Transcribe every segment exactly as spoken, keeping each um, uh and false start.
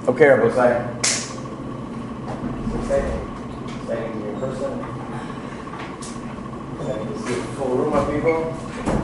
Okay, Rabbi. It's exciting. Exciting to be in person. Exciting to see a full room of people.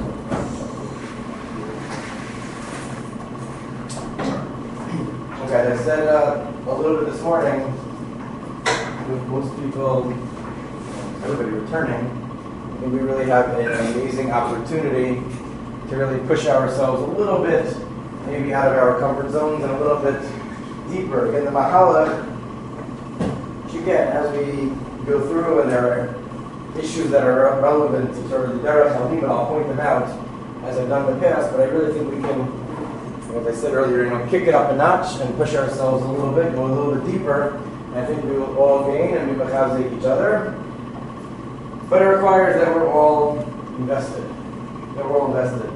Okay, as I said uh, a little bit this morning, with most people, everybody returning, I think we really have an amazing opportunity to really push ourselves a little bit, maybe out of our comfort zones and a little bit deeper. Again, the Mahala, again, as we go through and there are issues that are relevant to sort of the Derech Halim, I'll point them out as I've done in the past, but I really think we can, as I said earlier, you know, kick it up a notch and push ourselves a little bit, go a little bit deeper, and I think we will all gain and we mechazek each other. But it requires that we're all invested. That we're all invested.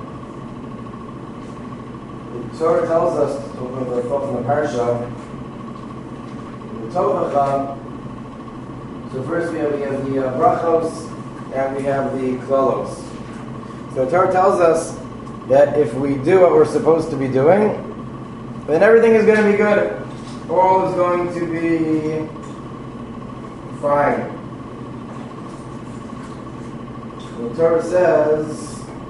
The Torah tells us, talking about the thought from the parsha, the Torah. So first we have, we have the uh, brachos and we have the klalos. So the Torah tells us that if we do what we're supposed to be doing, then everything is going to be good. All is going to be fine. The Torah says,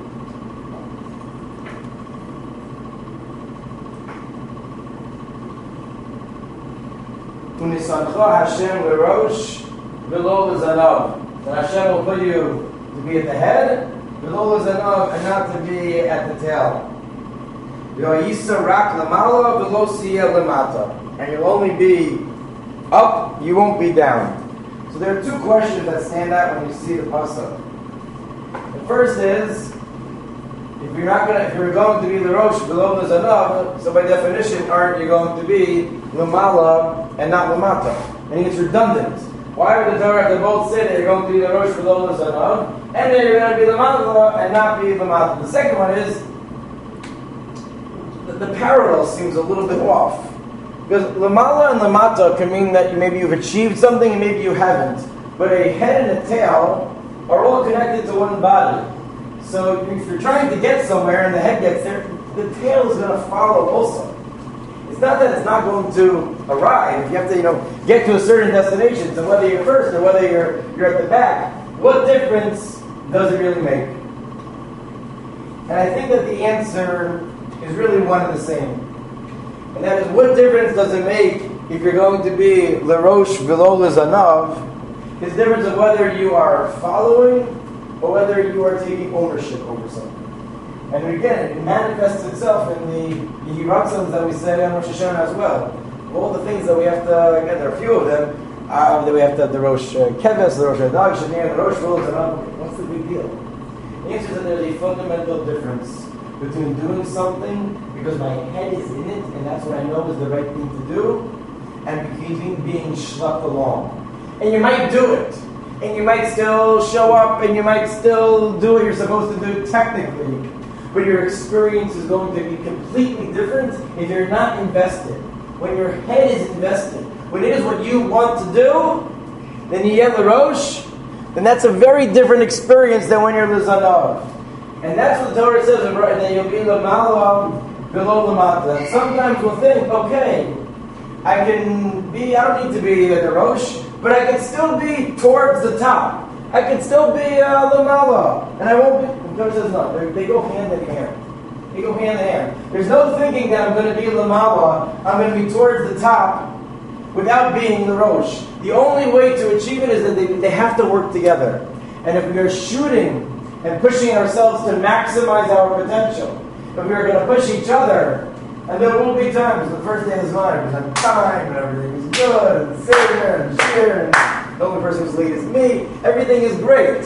Unisancha Hashem l'rosh v'lo l'zanav. That Hashem will put you to be at the head, v'lo l'zanav, and not to be at the tail. V'yisa rak l'mala v'lo siyah l'mata. And you'll only be up, you won't be down. So there are two questions that stand out when you see the pasuk. The first is, if you're not going to, if you're going to be l'rosh v'lo l'zanav, so by definition, aren't you going to be l'mala and not l'mata? I think it's redundant. Why would the Torah have to both say that you're going to be l'rosh v'lo l'zanav, and then you're going to be l'mala and not be l'mata? The second one is, the, the parallel seems a little bit off. Because l'mala and l'mata can mean that maybe you've achieved something and maybe you haven't. But a head and a tail are all connected to one body. So if you're trying to get somewhere and the head gets there, the tail is going to follow also. It's not that it's not going to arrive. You have to, you know, get to a certain destination. So whether you're first or whether you're you're at the back, what difference does it really make? And I think that the answer is really one and the same. And that is, what difference does it make if you're going to be l'rosh v'lo l'zanav? It's the difference of whether you are following or whether you are taking ownership over something. And again, it manifests itself in the Yehiratzons that we say on Rosh Hashanah as well. All the things that we have to, again, there are a few of them, uh, that we have to, the Rosh Keves, the Rosh Hadag, Shanir, the Rosh Rules, and all. What's the big deal? The answer is that there's a fundamental difference between doing something because my head is in it, and that's what I know is the right thing to do, and between being schlepped along. And you might do it, and you might still show up, and you might still do what you're supposed to do technically, but your experience is going to be completely different if you're not invested. When your head is invested, when it is what you want to do, then you get l'rosh, then that's a very different experience than when you're l'zanav. And that's what the Torah says, that you'll be l'mala below l'mata. And sometimes we'll think, okay, I can be, I don't need to be at the rosh, but I can still be towards the top. I can still be uh, l'mala, and I won't be. The Torah says no. They, they go hand in hand. They go hand in hand. There's no thinking that I'm going to be l'mala. I'm going to be towards the top without being the rosh. The only way to achieve it is that they, they have to work together. And if we are shooting and pushing ourselves to maximize our potential, if we are going to push each other, and there will be times, the first day is mine, because I'm time and everything is good, and seder and shir, and the only person who's late is me, everything is great.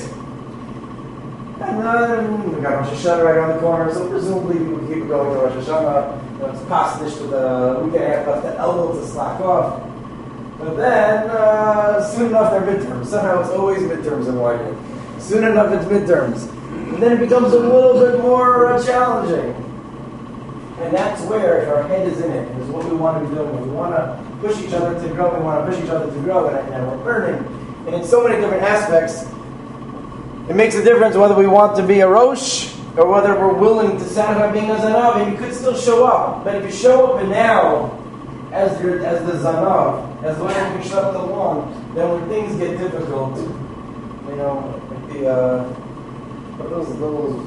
And then we got Rosh Hashanah right around the corner, so presumably we will keep it going to Rosh Hashanah. You know, it's pasnish with a week and a half left the elbow to slack off. But then, uh, soon enough they're midterms. Somehow it's always midterms in Y U. Soon enough it's midterms. And then it becomes a little bit more uh, challenging. And that's where, if our head is in it, is what we want to be doing. We want to push each other to grow, we want to push each other to grow, and, and we're learning. And in so many different aspects, it makes a difference whether we want to be a rosh, or whether we're willing to satisfy being a zanav. And you could still show up. But if you show up and now as your as the zanav, as the way you shut the lawn, then when things get difficult, you know, like the uh, what are those little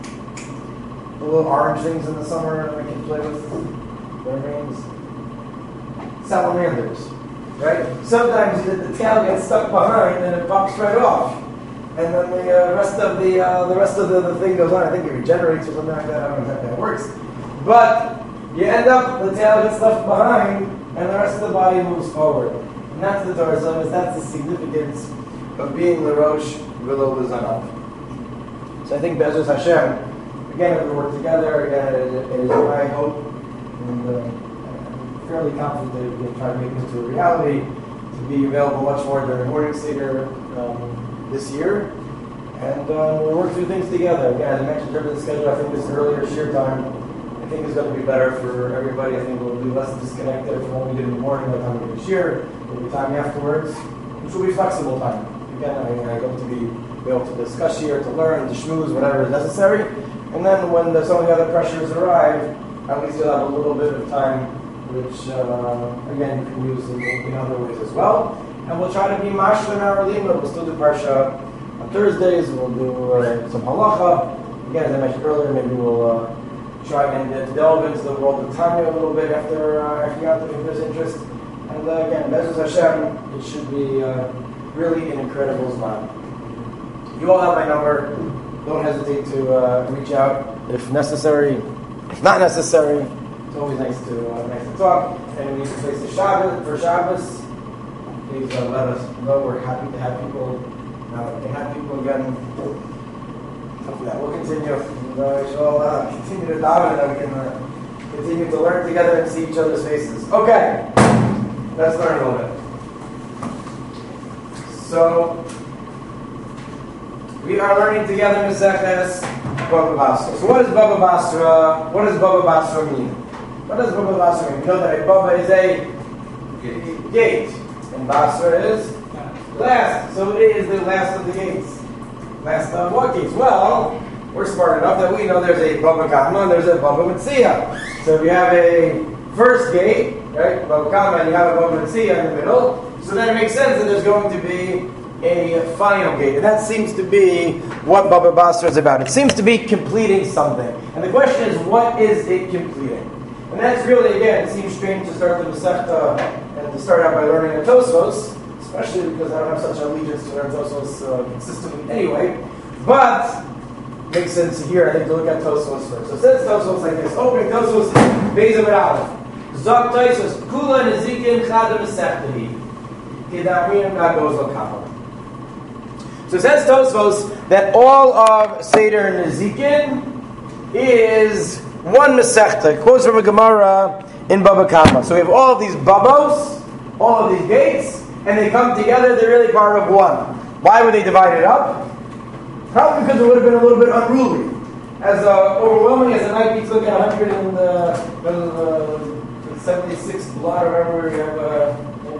the little orange things in the summer that we can play with, their names, salamanders, right? Sometimes the, the tail gets stuck behind and it pops right off. And then the uh, rest of the uh, the rest of the, the thing goes on. I think it regenerates or something like that. I don't know how that works. But you end up, the tail gets left behind, and the rest of the body moves forward. And that's the Torah says, that's the significance of being the Rosh below the Zanav. So I think Be'ezus Hashem, again, if we work together, again, it, it is my hope, and uh, I'm fairly confident that we can try to make this into a reality, to be available much more during morning Seder, um, this year, and uh, we'll work through things together. Again, as I mentioned in terms of the schedule, I think this earlier sheer time, I think is going to be better for everybody. I think we'll be less disconnected from what we did in the morning by the time we do sheer. There'll be time afterwards, which will be flexible time. Again, I, I hope to be, be able to discuss sheer, to learn, to schmooze, whatever is necessary. And then when the, some of the other pressures arrive, at least you'll have a little bit of time, which, uh, again, you can use in, in other ways as well. And we'll try to be mashal in our limud. We'll still do parsha on Thursdays. We'll do uh, some halacha. Again, as I mentioned earlier, maybe we'll uh, try and uh, delve into the world of Tanya a little bit after uh, after Yom Tov, if there's interest. And uh, again, Be'ezus Hashem, it should be uh, really an incredible zman. You all have my number. Don't hesitate to uh, reach out if necessary. If not necessary, it's always nice to uh, nice to talk. And we need to place the Shabbos for Shabbos. Please uh, let us know. We're happy to have people. Now we can have people again. Hopefully that will continue. And, uh, we shall uh, continue to daven, and we can uh, continue to learn together and see each other's faces. Okay, let's learn a little bit. So we are learning together Maseches Baba Basra. So what is Baba Basra? What does Baba Basra mean? What does Baba Basra mean? We know that a Baba is a gate. And Basra is last. So it is the last of the gates. Last of what gates? Well, we're smart enough that we know there's a Baba Kama and there's a Baba Metzia. So if you have a first gate, right, Baba Kama, and you have a Baba Metzia in the middle, so then it makes sense that there's going to be a final gate. And that seems to be what Baba Basra is about. It seems to be completing something. And the question is, what is it completing? And that's really, again, it seems strange to start the Masechta and to start out by learning a Tosfos, especially because I don't have such allegiance to learn Tosfos uh, consistently anyway. But it makes sense here, I think, to look at Tosfos first. So it says Tosfos like this. Opening Tosfos, Beis Amid Aleph. Zok Tosfos, Kula Nezikin Chada Masechtahi. Kedarim Nagoz L'Kapel. So it says Tosfos that all of Seder Nezikin is one Masechta. It quotes from a Gemara in Baba Kama. So we have all of these babos, all of these gates, and they come together, they're really part of one. Why would they divide it up? Probably because it would have been a little bit unruly. As uh, overwhelming as it might be to look at one hundred and uh, uh, seventy-six blot, or whatever we have, uh,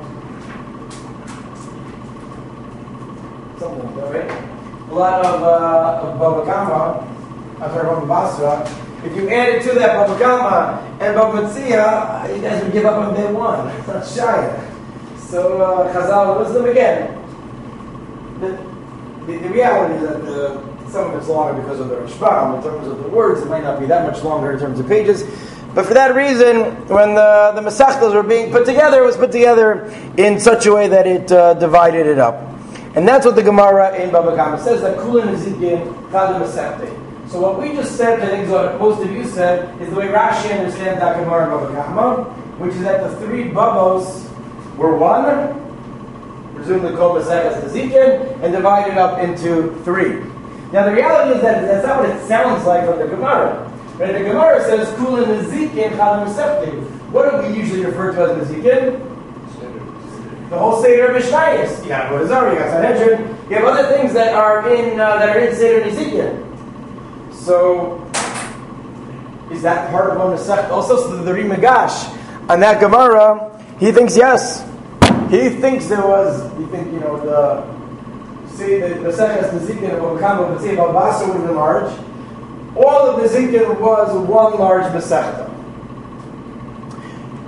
something like that, right? A lot of, uh, of Baba Kama, I'm sorry, Baba Basra. If you added to that Baba Kama and Baba Metzia, you guys would give up on day one. It's not shy. So uh, Chazal wisdom again. The, the, the reality is that the, some of it's longer because of the Rashbam. In terms of the words, it might not be that much longer in terms of pages. But for that reason, when the, the Masechtas were being put together, it was put together in such a way that it uh, divided it up. And that's what the Gemara in Baba Kama says, that Kula Nezikin Chada Masechta. So what we just said, I think is what most of you said, is the way Rashi understands that Gemara in Baba Kama, which is that the three babos were one, presumably called Maseches Nezikin, and divided up into three. Now the reality is that that's not what it sounds like from the Gemara. Right? The Gemara says, Kula Nezikin Chada Masechta. What do we usually refer to as Nezikin? The whole Seder of Mishnayos. You got Avodah Zarah, you got Sanhedrin, you have other things that are in uh, that are in Seder Nezikin. So, is that part of one Masech? Also, so the Ri Magash on that Gemara, he thinks yes. He thinks there was. You think you know the say the Maseches Nezikin of Baba Kama, but say Baba Basra would have been large. All of Nezikin was one large Masechta.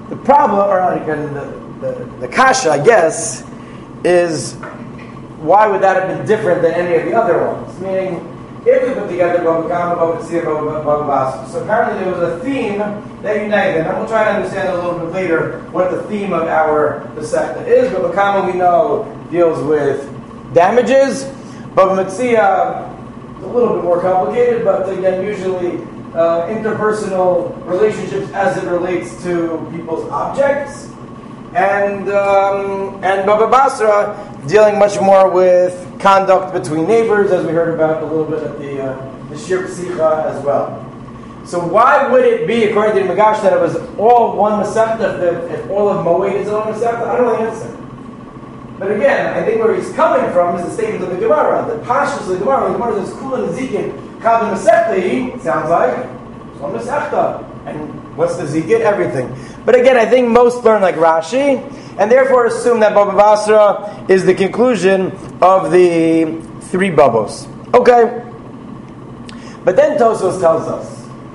The problem, or again, the, the, the kasha, I guess, is why would that have been different than any of the other ones? Meaning, if we put together Baba Kama, Baba Tzia, Baba Basra, so apparently there was a theme that united them. And we'll try to understand a little bit later what the theme of our Masechta is. Baba Kama, we know, deals with damages. Baba Tzia is a little bit more complicated, but again, usually uh, interpersonal relationships as it relates to people's objects. And um, and Baba Basra dealing much more with conduct between neighbors, as we heard about a little bit at the uh, the Shir Psicha as well. So why would it be, according to the Magash, that it was all one Masechta, if, if all of Moed is one Masechta? I don't know the answer. But again, I think where he's coming from is the statement of the Gemara. The Pashtus of the Gemara, the Gemara says, Kula Nezikin, Kal Masechta, sounds like it's one Masechta. And what's the Zikin? Everything. But again, I think most learn like Rashi, and therefore assume that Baba Basra is the conclusion of the three Babos. Okay. But then Tosfos tells us,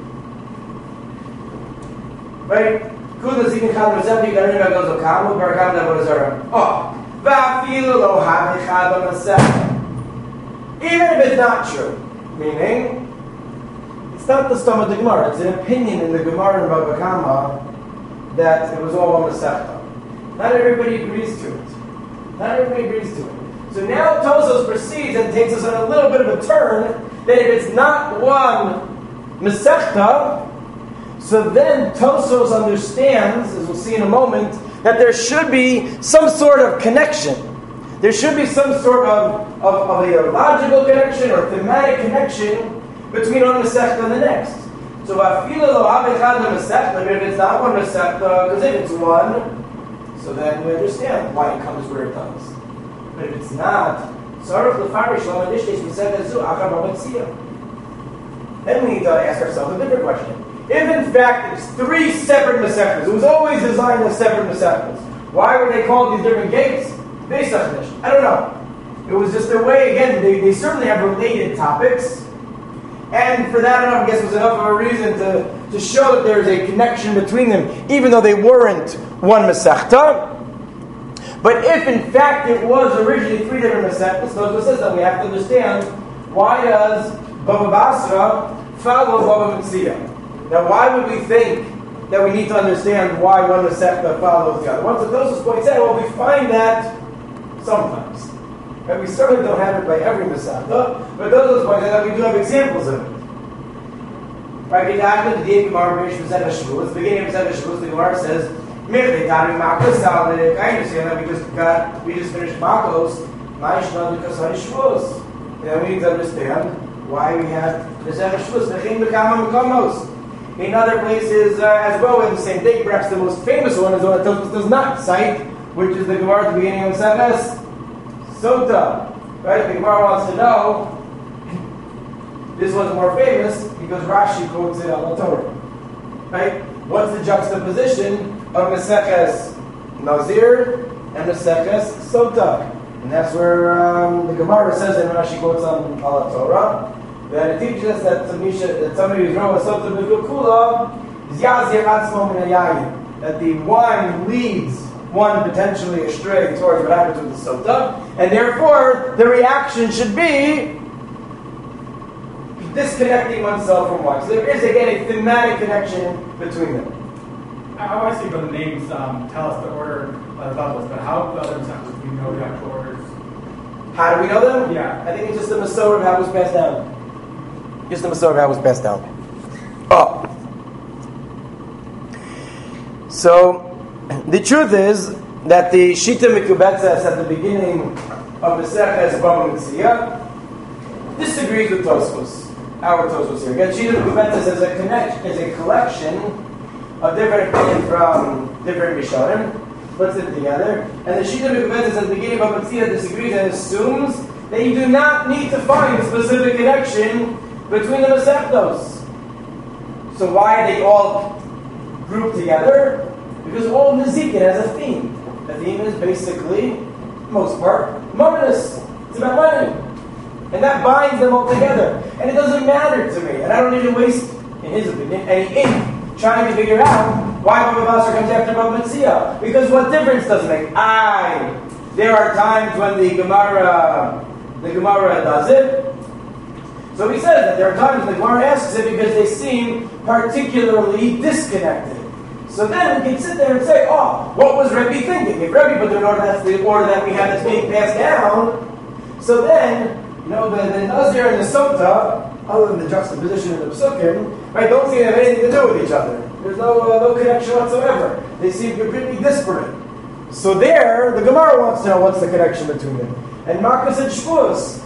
right? Kuda zikin chad Masechta, Garina goes okamu, Barakam Nabo Zara. Oh, Vafilu lo hamichad Masechta. Even if it's not true, meaning it's not the stomach of the Gemara. It's an opinion in the Gemara in Baba Kama that it was all one Masechta. Not everybody agrees to it. Not everybody agrees to it. So now Tosfos proceeds and takes us on a little bit of a turn that if it's not one Masechta, so then Tosfos understands, as we'll see in a moment, that there should be some sort of connection. There should be some sort of, of, of a logical connection or thematic connection between one Masechta and the next. So if it's not one Masechta, because if it's one, so then we understand why it comes where it does. But if it's not, then we need to ask ourselves a different question. If in fact it's three separate Masechtas, it was always designed as separate Masechtas, why were they called these different gates? Based on this, I don't know. It was just their way, again, they, they certainly have related topics. And for that enough, I guess, was enough of a reason to, to show that there's a connection between them, even though they weren't one Masechta. But if in fact it was originally three different Masechtas, Tosfos says that we have to understand, why does Baba Basra follow Baba Metzia? Now why would we think that we need to understand why one Masechta follows the other? Once the Tosfos points out, well, we find that sometimes. And we certainly don't have it by every Masechta, but those points out that we do have examples of it. Right? The beginning of Masechta Shavuos, the Gemara says, I understand that we just got, we just finished Makos. Then we need to understand why we have Masechta Shavuos. In other places uh, as well, in the same day, perhaps the most famous one is the one that Tosfos does not cite, which is the Gemara at the beginning of Masechta Sota. Right? The Gemara wants to know, this one's more famous because Rashi quotes it on the Torah. Right? What's the juxtaposition of Maseches Nazir and Maseches Sota? And that's where um, the Gemara says, and Rashi quotes on Al Torah, that it teaches us that, that somebody who's wrong with Sota B'Kula is Yazir Atzmo Min Hayayin, that the wine leads one potentially astray towards what happens with the Sota, and therefore the reaction should be disconnecting oneself from wine. So there is again a thematic connection between them. How I see from the names um, tell us the order of the bubbles, but how the other Masechtas do we know the actual orders? How do we know them? Yeah. I think it's just the Masorah of how it was passed down. Just the Masorah of how it was passed down. Oh. So, the truth is that the Shita Mekubetzes at the beginning of the Maseches Baba Metzia disagrees with Tosfos. Our Tosfos here. Again, Shita Mekubetzes is a connect, is a collection of different opinions from different Rishonim, puts it together, and the Shita Mekubetzes at the beginning of Baba Metzia disagrees and assumes that you do not need to find a specific connection between the Masechtos. So why are they all grouped together? Because all Nezikin has a theme. The theme is basically, most part, moneyness. It's about money. And that binds them all together. And it doesn't matter to me. And I don't need to waste, in his opinion, any ink trying to figure out Why Baba Basra comes after Baba Metzia? Because what difference does it make? Aye, there are times when the Gemara, the Gemara does it. So he says that there are times when the Gemara asks it because they seem particularly disconnected. So then we can sit there and say, oh, what was Rebbe thinking? If Rebbe put in order, that's the order that we have that's being passed down. So then, you know, the, the Nazir and the Sota, other than the juxtaposition of the Psukim, right, don't seem to have anything to do with each other. There's no uh, no connection whatsoever. They seem completely disparate. So there, the Gemara wants to know what's the connection between them. And Marcus and Shmuz,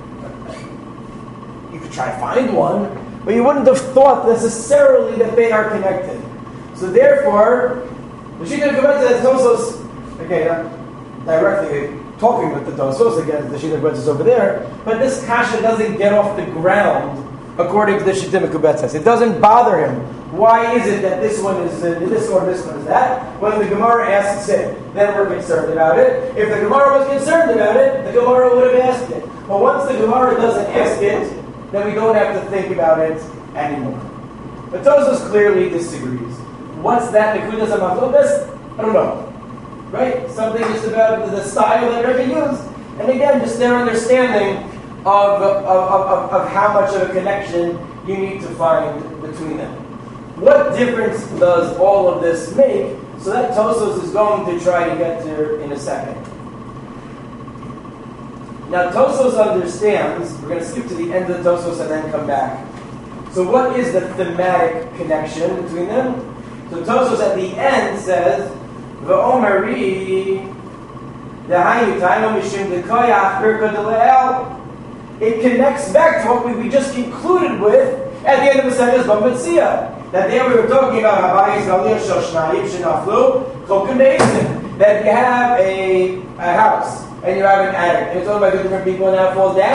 you could try to find one, but you wouldn't have thought necessarily that they are connected. So therefore, the Shita Gebetzah is Tosos, again, not directly talking with the Tosos, again, the Shita Gebetzah is over there, but this kasha doesn't get off the ground according to the Shita Gebetzah. It doesn't bother him. Why is it that this one is uh, this or this one is that? When the Gemara asks it, then we're concerned about it. If the Gemara was concerned about it, the Gemara would have asked it. But once the Gemara doesn't ask it, then we don't have to think about it anymore. But Tosos clearly disagrees. What's that? Nekudas HaMachlokas? I don't know. Right? Something just about the style that Rebbe used. And again, just their understanding of, of, of, of how much of a connection you need to find between them. What difference does all of this make? So that Tosos is going to try to get to in a second. Now Tosos understands, we're going to skip to the end of the Tosos and then come back. So what is the thematic connection between them? So Tosos at the end says, V'omari Dehayu Taimo Mishim Dekoyach Birka Deleel. It connects back to what we just concluded with at the end of the sentence Bava Metzia. That there we were talking about Habayis Galil Shoshnayim Shenaflu Chokim Be'ezim. That you have a, a house and you have an attic and it's owned by two different people and now it falls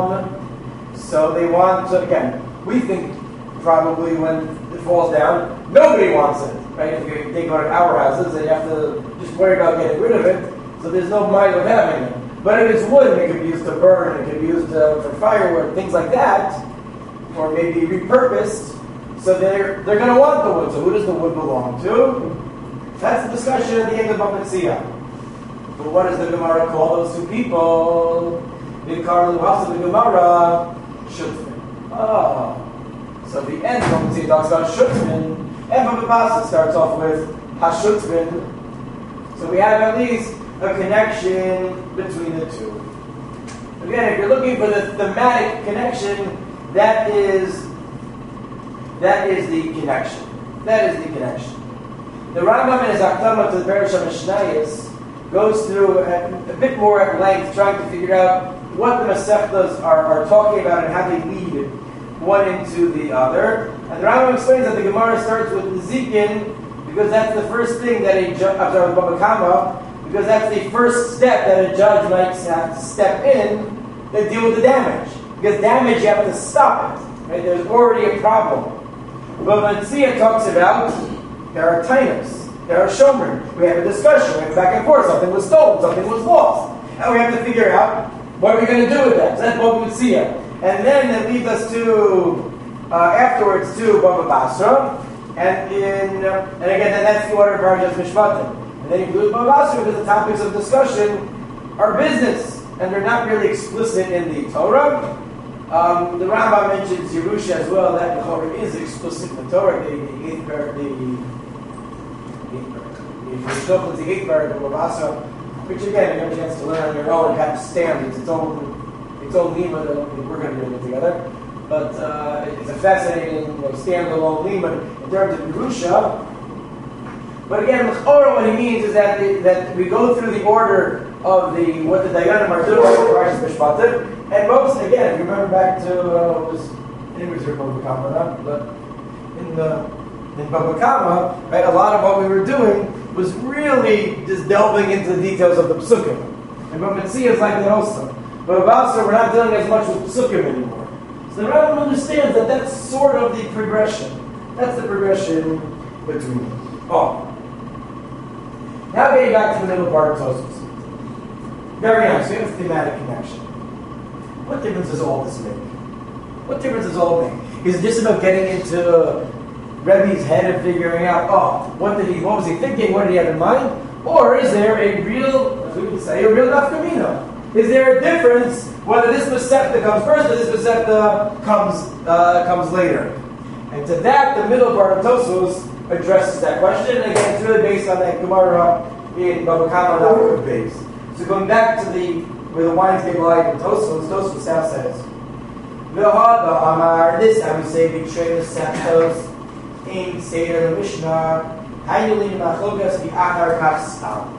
down. So they want to, again, we think probably when it falls down, nobody wants it. Right? If you take one of our houses and you have to just worry about getting rid of it, so there's no mind of having it. But if it's wood, it can be used to burn, it can be used uh, for firewood, things like that, or maybe repurposed. So they're they're going to want the wood. So who does the wood belong to? That's the discussion at the end of Bava Metzia. But what does the Gemara call those two people? The Karlu Hasa, the Gemara, Shutfin. Oh. So the end of Bava Metzia talks about Shutfin, and Bava Basra starts off with Hashutfin. So we have at least a connection between the two. Again, if you're looking for the thematic connection, that is that is the connection. That is the connection. The Rambam in his Aktama to the Beresh HaMishnayos goes through a, a bit more at length, trying to figure out what the Masechtas are, are talking about and how they lead one into the other. And the Rambam explains that the Gemara starts with Nezikin because that's the first thing that a judge, I'm sorry, Baba Kama, because that's the first step that a judge might have to step in to deal with the damage. Because damage, you have to stop it. Right? There's already a problem. But Metzia talks about there are tainas, there are shomer. We have a discussion, we have back and forth. Something was stolen, something was lost, and we have to figure out what are we going to do with that. So that's Bava Metzia, and then it leads us to uh, afterwards to Bava Basra, and in uh, and again, then that's the order of Parashas Mishpatim. And then you include Bava Basra because the topics of discussion are business, and they're not really explicit in the Torah. Um, the Rambam mentions Yerusha as well, that the Torah is explicit in the Torah, the eighth parak, the the the eighth parak of Lavasa, which again, you have a chance to learn on your own, kind of stand, it's its own, its own lima, we're going to do it together. But uh, it's a fascinating, you know, standalone lima in terms of Yerusha. But again, L'chora, what he means is that the, that we go through the order of the what the Dayanim are doing for Parashas Mishpatim. And most, again, if you remember back to, uh, it was, it was your Bava Kama, but in the, in Bava Kama, right, a lot of what we were doing was really just delving into the details of the Psukim. And Bava Metzia is like that also. But also, we're not dealing as much with Psukim anymore. So the Rambam understands that that's sort of the progression. That's the progression between them. Oh. Now getting back to the middle part of Tosos. Very nice, we have a thematic connection. What difference does all this make? What difference does all make? Is it just about getting into Rebbe's head of figuring out, oh, what did he, what was he thinking, what did he have in mind? Or is there a real, as we would say, a real nafkamina? Is there a difference whether this Masechta comes first or this Masechta comes uh, comes later? And to that, the middle part of Tosfos addresses that question. And again, it's really based on that Gemara in Baba Kama Nafkut base. So going back to the where the wines get live in Tosfos, Tosfos now says, V'hada Amar, this I would say, betray the Masechtos in Seder the Mishnah, Hayulin Machlokas V'achar Kach Stam.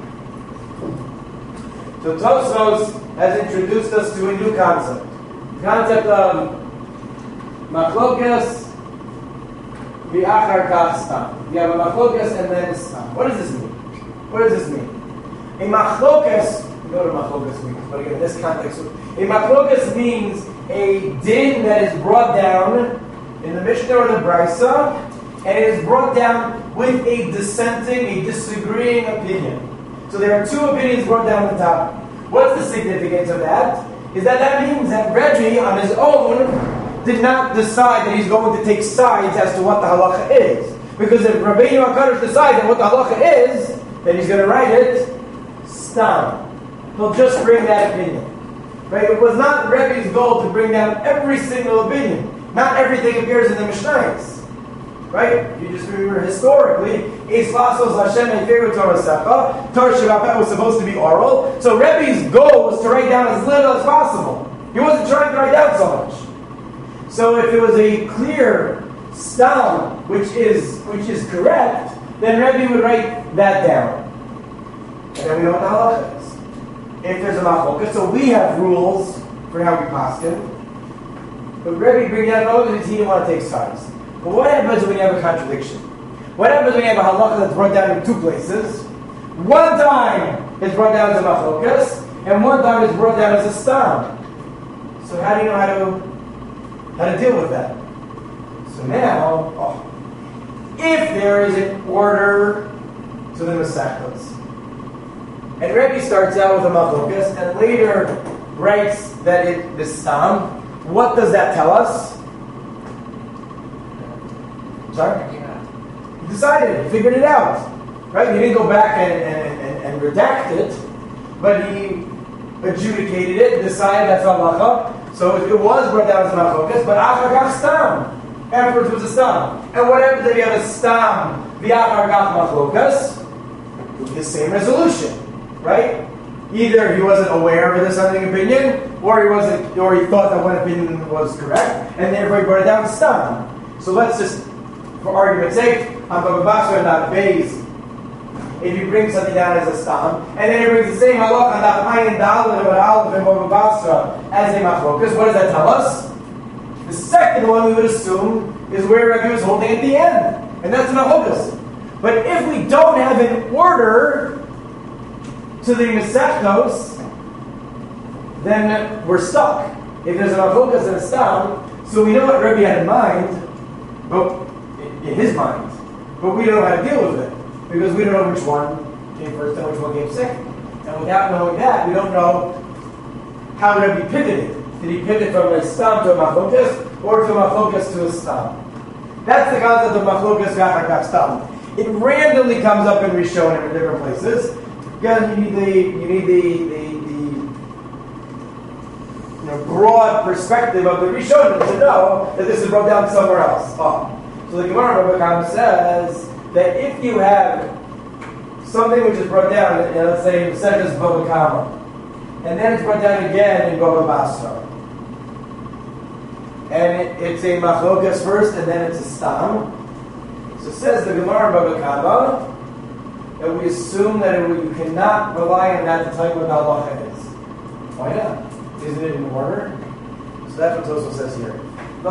So Tosfos has introduced us to a new concept. The concept of machlokas v'achar kach stam. You have a machlokas and then a stam. What does this mean? What does this mean? A machlokas, you know what a machlokas means, but again, in this context, a machlokas means a din that is brought down in the Mishnah or the Brisa, and it is brought down with a dissenting, a disagreeing opinion. So there are two opinions brought down on the topic. What's the significance of that? Is that that means that Rebbe on his own did not decide that he's going to take sides as to what the halacha is. Because if Rabbeinu HaKadosh decides that what the halacha is, then he's going to write it stam. He'll just bring that opinion. Right? It was not Rebbe's goal to bring down every single opinion. Not everything appears in the Mishnayos. Right? You just remember historically, Islasos Hashem Eferu Torah Secha, Torah Shabbat was supposed to be oral. So Rebbe's goal was to write down as little as possible. He wasn't trying to write down so much. So if it was a clear stam, which is which is correct, then Rebbe would write that down. And then we know what the halacha is. If there's a machlokas, so we have rules for how we paskin. But Rebbe bring down all because he didn't want to take sides. But what happens when you have a contradiction? What happens when you have a halacha that's brought down in two places? One time it's brought down as a machlokas, and one time it's brought down as a stam. So how do you know how to how to deal with that? So now, oh, if there is an order to the Masechtas, and Rebbe starts out with a machlokas and later writes that it the stam, what does that tell us? Sorry? He decided, he figured it out. Right? He didn't go back and, and, and, and redact it, but he adjudicated it, decided that's halacha. So it was brought down as machlokas, but achar kach stam. Afterwards was a stam. And what happens if you have a stam, the achar kach machlokas? The same resolution. Right? Either he wasn't aware of a dissenting opinion, or he wasn't, or he thought that one opinion was correct, and therefore he brought it down stam. So let's just, for argument's sake, on Baba Basra and not Beis, if you bring something down as a stam, and then he brings the same halach on that ayin daled or aleph in Baba Basra as a machlokas, what does that tell us? The second one we would assume is where Rebbe was holding at the end, and that's a machlokas. But if we don't have an order to the Masechtos, then we're stuck. If there's a machlokas and a stam, so we know what Rebbe had in mind, but in his mind, but we don't know how to deal with it because we don't know which one came first and which one came second. And without knowing that, we don't know how Rebbe pivoted. Did he pivot from a stam to a machlokas or from a machlokas to a stam? That's the concept of machlokas v'achar kach stam. It randomly comes up in Rishonim in different places. Again, you need the you need the the, the you know, broad perspective of the Rishonim to know that this is brought down somewhere else. Oh. So the Gemara Baba Kama says that if you have something which is brought down, you know, let's say in Masechtas Baba Kama, and then it's brought down again in Baba Basra, and it, it's a machlokas first, and then it's a stam. So it says the Gemara Baba Kama that we assume that it, you cannot rely on that to tell you what the halacha is. Why not? Isn't it in order? So that's what Tosfos says here. So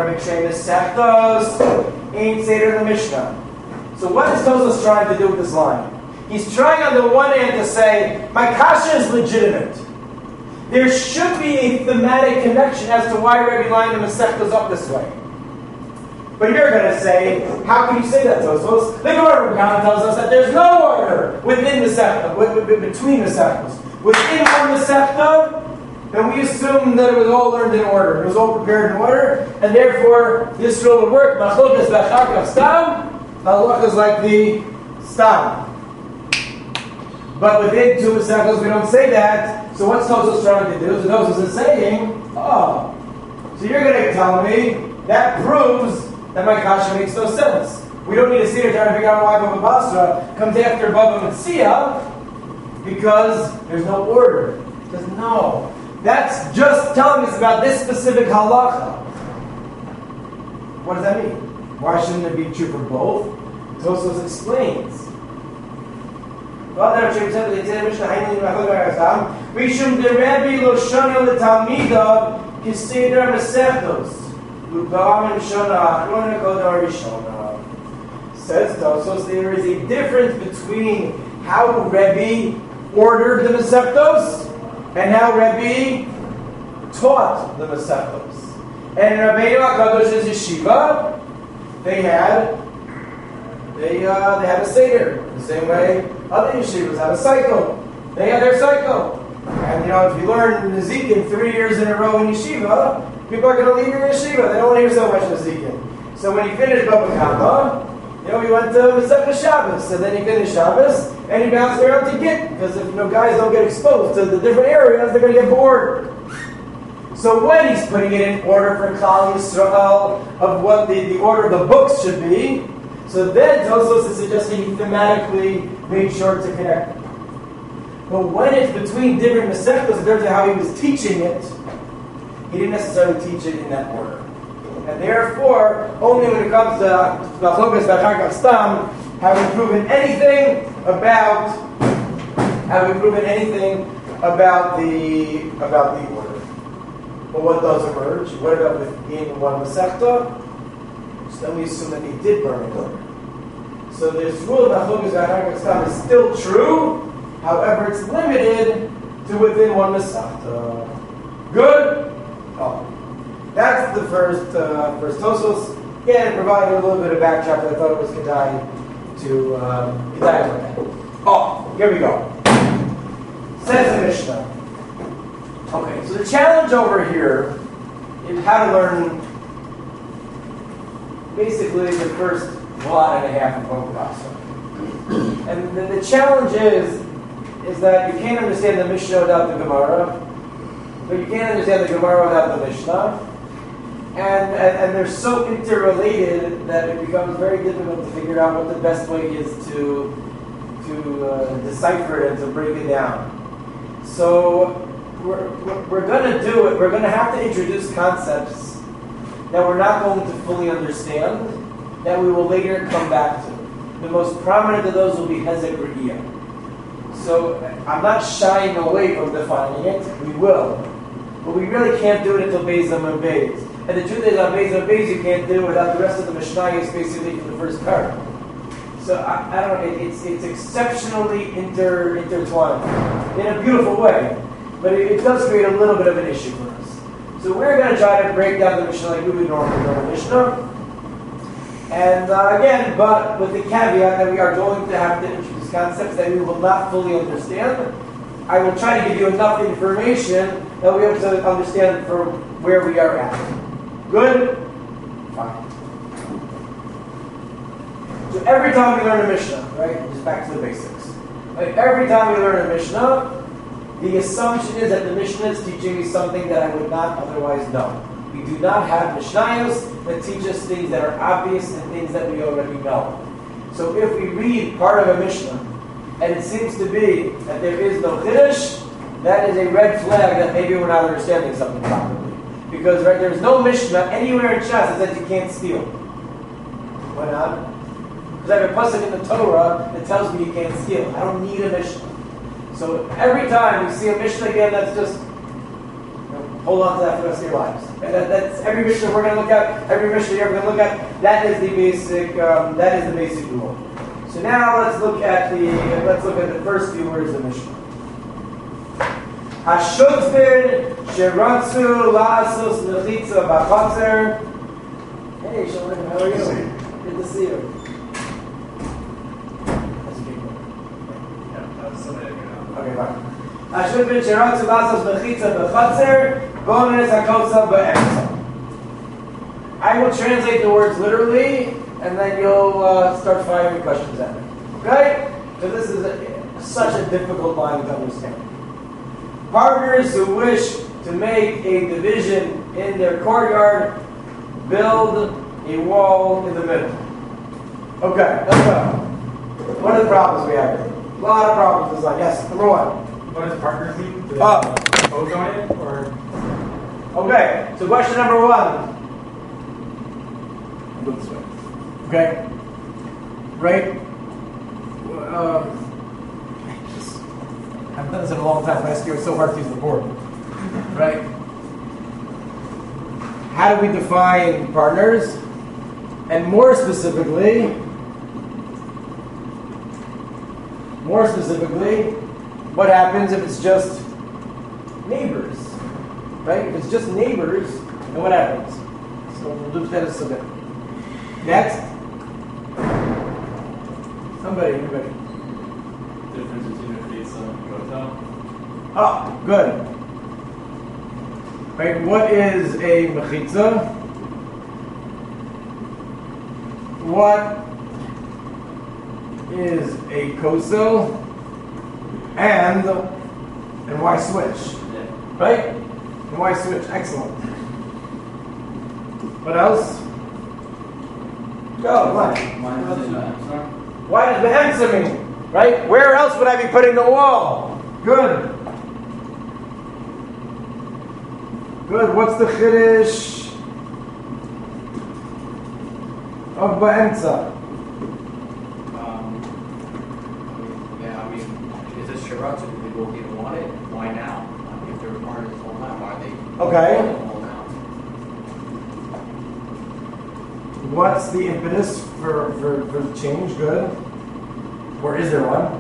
what is Tosfos trying to do with this line? He's trying on the one hand to say, my kasha is legitimate. There should be a thematic connection as to why Rebbe lined the Masechtas up this way. But you're going to say, how can you say that, Tosfos? The Gemara tells us that there's no order within the Masechta, between Masechtas. Within one Masechta, then we assume that it was all learned in order. It was all prepared in order, and therefore this rule would work. Machlokas b'achar kaf stam, halacha is like the stam. But within two Masechtos we don't say that. So what's Tosfos trying to do? So Tosfos is saying, oh, so you're going to tell me that proves that my kasha makes no sense. We don't need to sit here trying to figure out why Baba Basra comes after Baba Metzia because there's no order. Because no, that's just telling us about this specific halacha. What does that mean? Why shouldn't it be true for both? Tosfos explains. Rishum de Rebbe lo shana letalmidav kiseder mesechtos lubam shana achrona kodar rishona. Says Tosfos, there is a difference between how Rebbe ordered the mesechtos and how Rebbe taught the mesechtos. And Rabbeinu HaKadosh's yeshiva, they had they uh, they had a seder the same way other yeshivas have a cycle. They have their cycle. And you know, if you learn Nezikin three years in a row in yeshiva, people are going to leave your yeshiva. They don't want to hear so much Nezikin. So when he finished Baba Kama, you know, he went to Masechta Shabbos. And then he finished Shabbos, and he bounced around to Git. Because if you know, guys don't get exposed to the different areas, they're going to get bored. So when he's putting it in order for Klal Yisrael of what the, the order of the books should be, so then Tosfos is suggesting he thematically made sure to connect it. But when it's between different Masechtos in terms of how he was teaching it, he didn't necessarily teach it in that order. And therefore, only when it comes to Machlokas b'achar kaf stam have we proven anything about have we proven anything about the about the order. But what does emerge? What about within one Masechta? So then we assume that he did learn in order. So this rule of Machlokas b'achar kaf stam is still true. However, it's limited to within one Masechta. Good? Oh. That's the first uh, first Tosfos. Again, it provided a little bit of backdrop. I thought it was Kedai to um, Kedai look at. Oh, here we go. Says the Mishnah. Okay, so the challenge over here is how to learn basically the first lot and a half of Baba Basra. And the, the challenge is is that you can't understand the Mishnah without the Gemara, but you can't understand the Gemara without the Mishnah. And, and and they're so interrelated that it becomes very difficult to figure out what the best way is to to uh, decipher it and to break it down. So we're, we're, we're going to do it. We're going to have to introduce concepts that we're not going to fully understand, that we will later come back to. The most prominent of those will be Hezek Re'iyah. So I'm not shying away from defining it. We will. But we really can't do it until Beis Amud Beis. And the truth is, on Beis Amud Beis, you can't do it without the rest of the Mishnayos basically for the first part. So I, I don't know, it, it's it's exceptionally inter, intertwined in a beautiful way, but it, it does create a little bit of an issue for us. So we're going to try to break down the Mishnah like we would normally do the Mishnah. And uh, again, but with the caveat that we are going to have to introduce concepts that we will not fully understand. I will try to give you enough information that we have to understand for where we are at. Good? Fine. So every time we learn a Mishnah, right, just back to the basics. Like every time we learn a Mishnah, the assumption is that the Mishnah is teaching me something that I would not otherwise know. We do not have Mishnayos that teach us things that are obvious and things that we already know. So if we read part of a Mishnah, and it seems to be that there is no Chiddush, that is a red flag that maybe we're not understanding something properly. Because right, there's no Mishnah anywhere in Shas that says you can't steal. Why not? Because I have a pasuk in the Torah that tells me you can't steal. I don't need a Mishnah. So every time you see a Mishnah again, that's just, you know, hold on to that for the rest of your lives. And that, that's every Mishnah we're going to look at, every Mishnah you're going to look at, that is the basic, um, that is the basic rule. So now let's look at the let's look at the first few words of the Mishnah. Hashutfin sheratzu la'asos mechitza b'chatzer. Hey, Shalom, how are you? Good to see you. That's a big one. Yeah, that was somebody. Okay, fine. Ashut ben Shiratzu Lasos Bechitza Bechatzer, Bonus Hakosa Be'emsa. I will translate the words literally, and then you'll uh, start firing questions at me. Okay? So this is a, such a difficult line to understand. Partners who wish to make a division in their courtyard build a wall in the middle. Okay, let's go. What are the problems we have here? A lot of problems. It's like, yes, number one. What does partners mean? Do they Oh. vote on it, or? Okay, so question number one. Go this way. Okay? Right? Um, just, I haven't done this in a long time. Last year was so hard to use the board. Right? How do we define partners? And more specifically, more specifically, what happens if it's just neighbors? Right? If it's just neighbors, then what happens? So we'll do that as a bit. Next. Somebody, anybody. Difference between a pizza and a hotel. Oh, good. Right, what is a mechitza? What is a kosel? And and why switch? Yeah. Right? And why switch? Excellent. What else? Go, what? Mine is in that. Sorry. Why does the answer mean? Right? Where else would I be putting the wall? Good. Good. What's the chiddush of ba'emtza? Um, yeah, I mean, is this shiratzu? They both didn't want it. Why now? I mean, if they were part of this whole time, why are they Okay. want it all now? What's the impetus for, for, for the change? Good. Or is there one?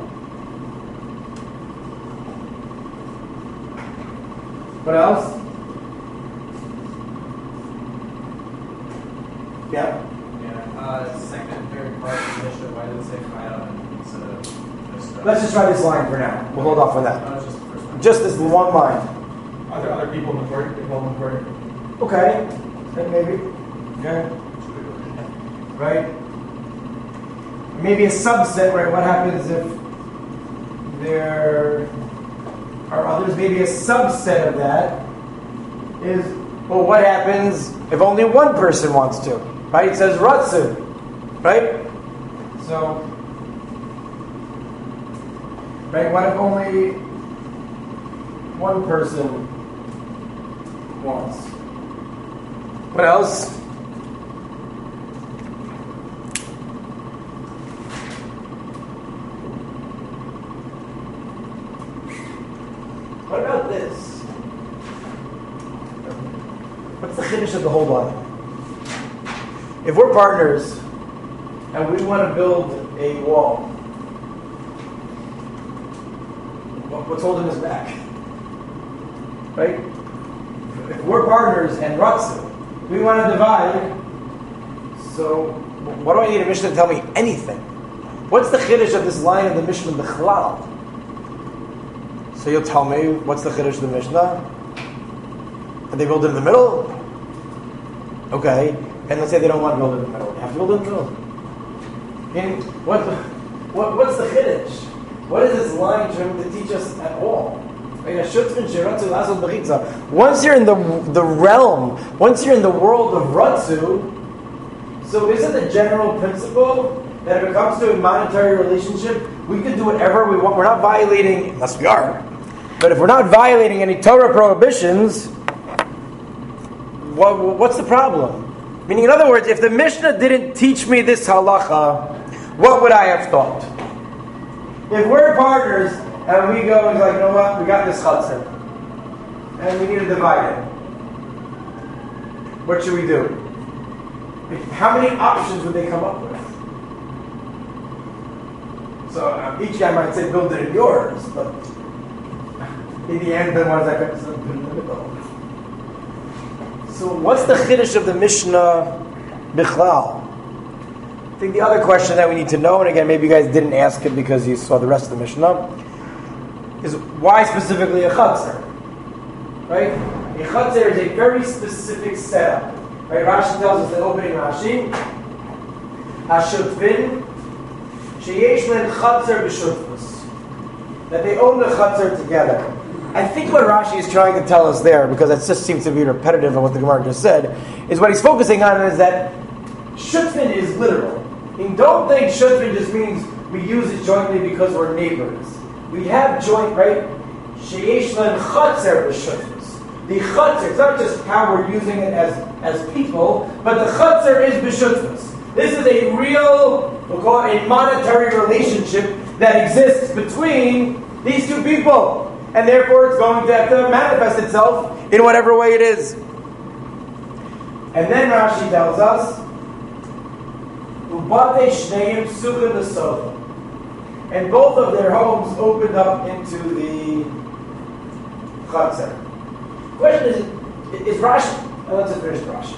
What else? Yeah. Yeah, uh, second and third part of the mission, why did it say chayah instead of just... Uh, Let's just try this line for now. We'll hold off on that. no, it's just the first one. Just this one line. Are there other people in the court involved in the court? Okay. Okay, maybe. Okay. Right? Maybe a subset, right? What happens if there are others? Maybe a subset of that is, well, what happens if only one person wants to? Right? It says ratzu. Right? So, right? What if only one person wants? What else? What about this? What's the chiddush of the whole line? If we're partners and we want to build a wall, what's holding us back? Right? If we're partners and ratzu, we want to divide. So, what do I need a Mishnah to tell me anything? What's the chiddush of this line of the Mishnah B'chlal? So you'll tell me what's the chiddush of the Mishnah? And they build it in the middle? Okay. And let's say they don't want to build it in the middle. They have to build it in the middle. And what, what, what's the chiddush? What is this line trying to teach us at all? Once you're in the the realm, once you're in the world of ratzu, so isn't the general principle that if it comes to a monetary relationship, we can do whatever we want. We're not violating, unless we are. But if we're not violating any Torah prohibitions, what, what's the problem? Meaning, in other words, if the Mishnah didn't teach me this halacha, what would I have thought? If we're partners and we go and like, you know what, we got this chutzner and we need to divide it, what should we do? How many options would they come up with? So uh, each guy might say, build it in yours, but in the end, the ones that got put in the middle. So what's the chiddush of the Mishnah Bichlal? I think the other question that we need to know, and again, maybe you guys didn't ask it because you saw the rest of the Mishnah. is why specifically a chutzner? Right? A chutzner is a very specific setup. Right? Rashi tells us the opening Rashi, Hashutvin, sheyesh len chutzner b'shutfus, that they own the chutzner together. I think what Rashi is trying to tell us there, because that just seems to be repetitive of what the Gemara just said, is what he's focusing on is that Shutvin is literal. And don't think Shutvin just means we use it jointly because we're neighbors. We have joint, right? Sheyesh len chatzer b'shutfus. The chatzer, it's not just how we're using it as, as people, but the chatzer is b'shutfus. This is a real, we'll call it a monetary relationship that exists between these two people. And therefore it's going to have to manifest itself in whatever way it is. And then Rashi tells us, Ubate shneim sukkah l'sofa. And both of their homes opened up into the Chatzar. Question is, is Rashi, oh, let's just finish Rashi.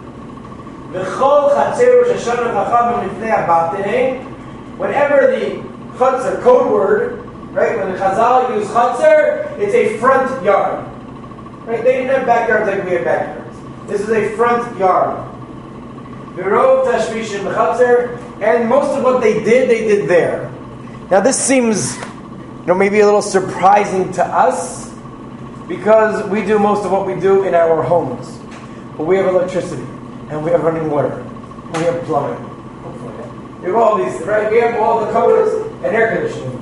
V'chol Chatzeru sheshana chachamim lifnei abatei. Whenever the Chatzar code word, right, when the Chazal use Chatzar, it's a front yard. Right? They didn't have backyards like we have backyards. This is a front yard. V'rov tashmishim b'chatzar, and most of what they did, they did there. Now this seems, you know, maybe a little surprising to us, because we do most of what we do in our homes. But we have electricity, and we have running water, and we have plumbing. We have all these, right? We have all the colors and air conditioning.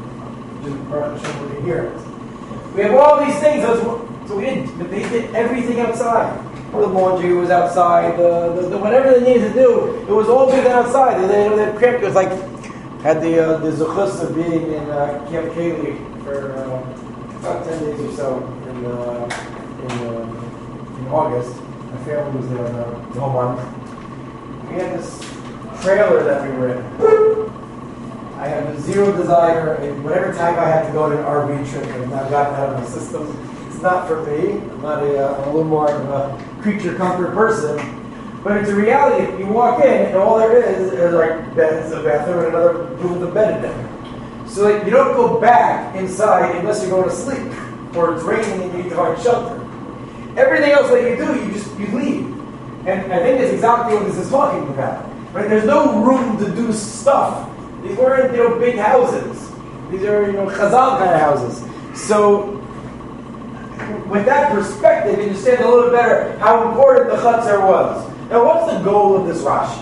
Just here. We have all these things, so we didn't, but they did everything outside. The laundry was outside, the, the, the whatever they needed to do, it was all done outside. They, they, they cramped. It was like, had the uh, the zuchus of being in uh, Camp Kaylee for uh, about ten days or so in uh, in, uh, in August. My family was there uh, the whole month. We had this trailer that we were in. I have zero desire, in whatever time I had to go on an R V trip, and I've gotten that out of my system. It's not for me. I'm not a, uh, I'm a little more of a creature comfort person. But it's a reality. If you walk in, and all there is is like beds, a bathroom, and another room with a bed in it. So like, you don't go back inside unless you're going to sleep, or it's raining and you need to find shelter. Everything else that you do, you just you leave. And I think that's exactly what this is talking about. Right? There's no room to do stuff. These weren't, you know, big houses. These are, you know, Chazal kind of houses. So, with that perspective, you understand a little bit better how important the Chatzar was. Now, what's the goal of this Rashi?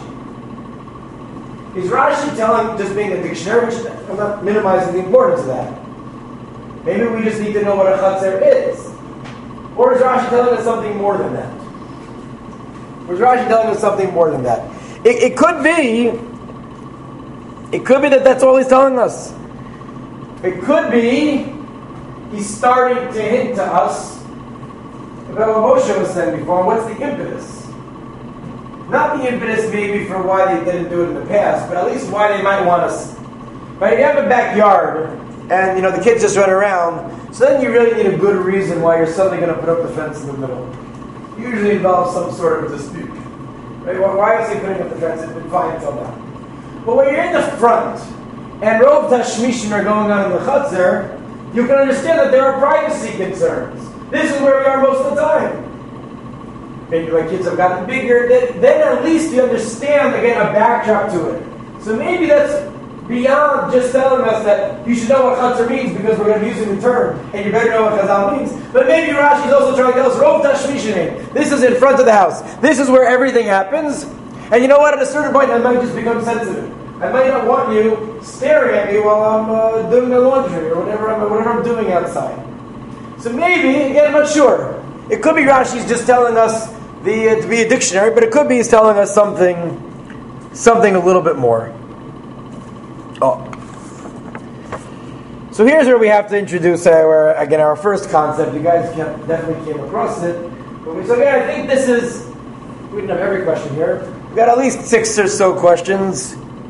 Is Rashi telling, just being a dictionary, which I'm not minimizing the importance of that. Maybe we just need to know what a Chatzar is. Or is Rashi telling us something more than that? Or is Rashi telling us something more than that? It, it could be It could be that that's all he's telling us. It could be he's starting to hint to us about what Moshe was saying before. What's the impetus? Not the impetus maybe for why they didn't do it in the past, but at least why they might want us. Right? If you have a backyard and you know the kids just run around, so then you really need a good reason why you're suddenly going to put up the fence in the middle. It usually involves some sort of dispute. Right? Why is he putting up the fence? It's been fine until now. But when you're in the front, and Rov Tashmishim are going on in the Chatzar, you can understand that there are privacy concerns. This is where we are most of the time. Maybe my kids have gotten bigger, then, then at least you understand, again, a backdrop to it. So maybe that's beyond just telling us that you should know what Chatzar means because we're going to be using the term, and you better know what Chazal means. But maybe Rashi is also trying to tell us, Rov Tashmishim, this is in front of the house. This is where everything happens. And you know what? At a certain point, I might just become sensitive. I might not want you staring at me while I'm uh, doing the laundry or whatever I'm, whatever I'm doing outside. So maybe, again, I'm not sure. It could be Rashi's just telling us the uh, to be a dictionary, but it could be he's telling us something, something a little bit more. Oh. So here's where we have to introduce our, again, our first concept. You guys can, definitely came across it. But we, so again, I think this is, we didn't have every question here. We've got at least six or so questions.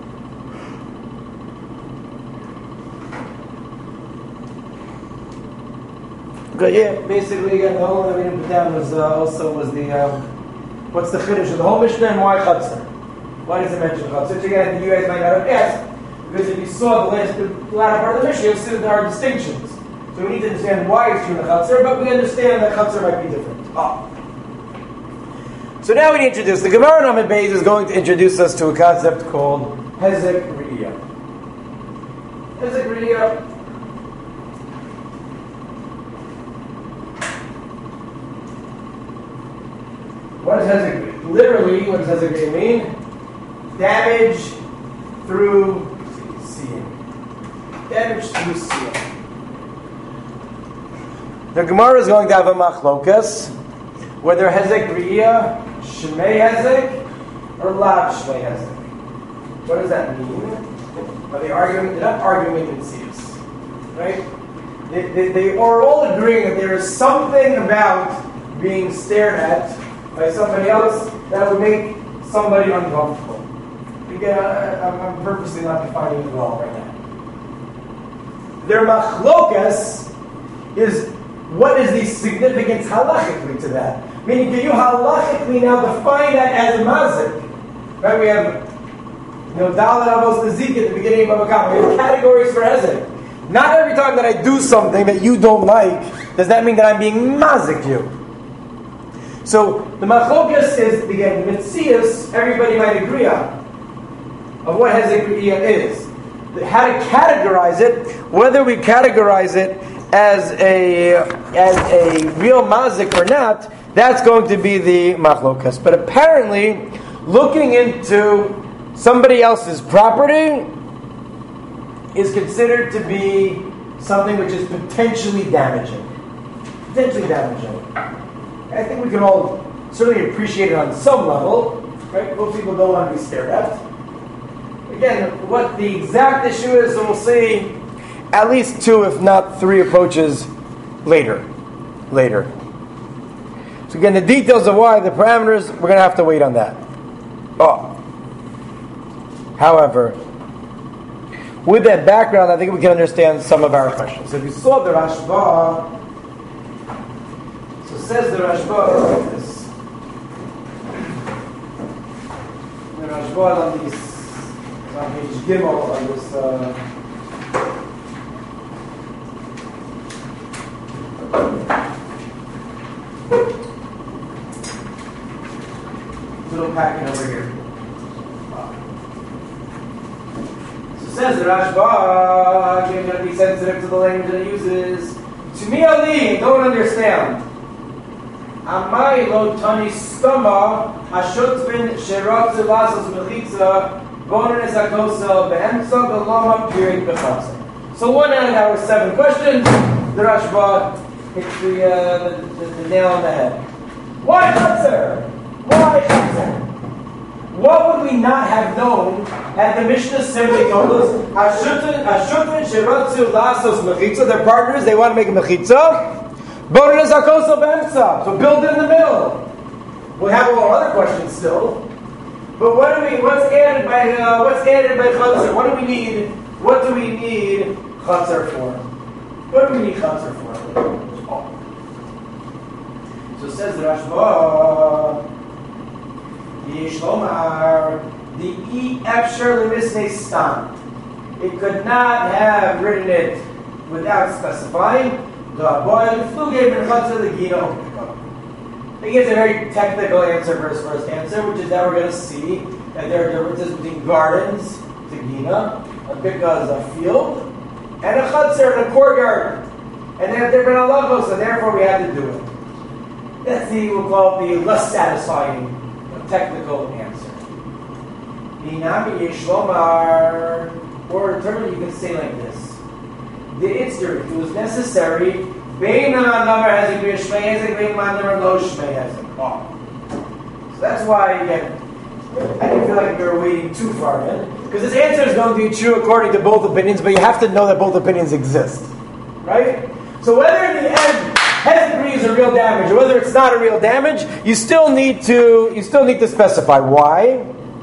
Okay, yeah, basically, again, the whole that we didn't put down was uh, also was the, um, what's the Chiddush of the whole Mishnah and why Chatzar? Why does it mention Chatzar? So again, you guys might not have asked, because if you saw the last, the latter part of the Mishnah, you'll see that there are distinctions. So we need to understand why it's true in the Chatzar, but we understand that Chatzar might be different. Oh. So now we introduce, the Gemara in Amud Beis is going to introduce us to a concept called Hezek Riyah. Hezek Riyah. What does Hezek Riyah? Literally, what does Hezek Riyah mean? Damage through seeing. Damage through seeing. The Gemara is going to have a machlokas, whether Hezek Riyah, Shmei Hezek, or Lav Shmei Hezek. What does that mean? Are they arguing? They're not arguing in Tzius, right? They, they, they are all agreeing that there is something about being stared at by somebody else that would make somebody uncomfortable. Again, I, I'm, I'm purposely not defining it well right now. Their machlokas is, what is the significance halachically to that? Meaning, can you halachically now define that as a mazik? Right? We have, you know, Dalet Avos Nezik at the beginning of Bava Kama. We have categories for hezek. Not every time that I do something that you don't like, does that mean that I'm being mazik you? So the machlokas is, again, mitzias, everybody might agree on, of what hezek riyah is. How to categorize it, whether we categorize it as a as a real mazik or not, that's going to be the machlokas. But apparently, looking into somebody else's property is considered to be something which is potentially damaging. Potentially damaging. I think we can all certainly appreciate it on some level, right? Most people don't want to be stared at. Again, what the exact issue is, so we'll see at least two, if not three approaches later. Later. So again, the details of why, the parameters, we're going to have to wait on that. Oh. However, with that background, I think we can understand some of our questions. So if you saw the Rashba, so says the Rashba like this. The Rashba on these, on page Gimel, on this, uh, little packet over here. So says the Rashba, you're going to be sensitive to the language that it uses. To me, Ali, don't understand. Amai lo tani stoma hashutvin sheratzu lasos mechitza bonin esakosel be'emtza beloma period b'chatzer. So one out of our seven questions, the Rashba hits the, uh, the, the, the nail on the head. Why chatzer? Why chatzer? What would we not have known had the Mishnah simply told us Hashutvin sheratzu lasos mechitza? Their partners, they want to make a mechitza. Bonin esakosel be'emtza. So build it in the middle. We have all other questions still. But what do we? What's added by? Uh, what's added by chatzar? What do we need? What do we need chatzar for? What do we need chatzar for? Oh. So says the Rashba, Yishlomar, the e efshar lemisnei stam. It could not have written it without specifying the boy flew gave in chatzar the gino. He gives a very technical answer for his first answer, which is that we're going to see that there are differences between gardens, to Gina, a bika is a field, and a chutzner, and a courtyard. And they have different halachos, and therefore we have to do it. That's the, we'll call it the less satisfying technical answer. Inami Yishlomar, or alternatively you can say like this. The itzder, if it was necessary, Bein number has a great shmei hezek, bein number low shmei hezek. So that's why, again, I didn't feel like we were waiting too far in, because this answer is going to be true according to both opinions, but you have to know that both opinions exist, right? So whether in the end hezek is a real damage or whether it's not a real damage, you still need to you still need to specify why.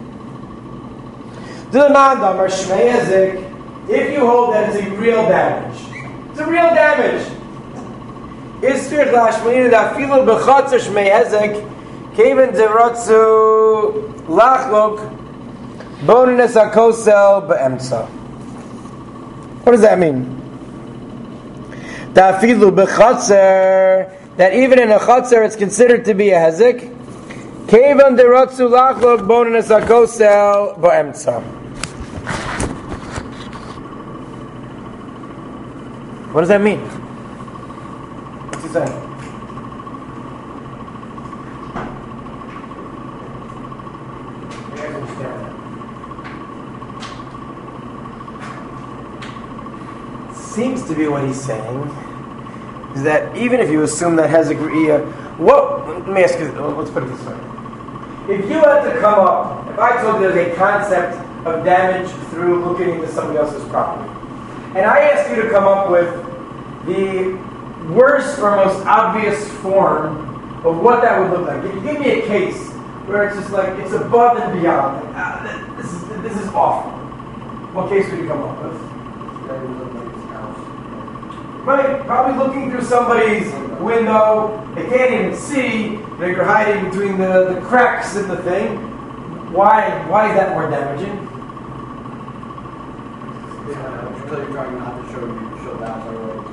The number shmei hezek, if you hold that it's a real damage, it's a real damage. Istir lashmein dafilu b'chatzar shmei hezek keven zeratzu lachlok bonin esakosel be'emtza. What does that mean? Tafilu b'chatzer, that even in a chatzer it's considered to be a hezek. Kevan deratzu lachlok bonenes hakosel ba'emtza. What does that mean? What's he saying? Seems to be what he's saying is that even if you assume that hezek re'iyah, what? Let me ask you. Let's put it this way: if you had to come up, if I told you there's a concept of damage through looking into somebody else's property, and I asked you to come up with the worst or most obvious form of what that would look like, if you give me a case where it's just like it's above and beyond, like, ah, this is this is awful, what case would you come up with? Right, probably looking through somebody's window, they can't even see, they're hiding between the, the cracks in the thing. Why Why is that more damaging? Yeah, until you're trying not to show you show that or what's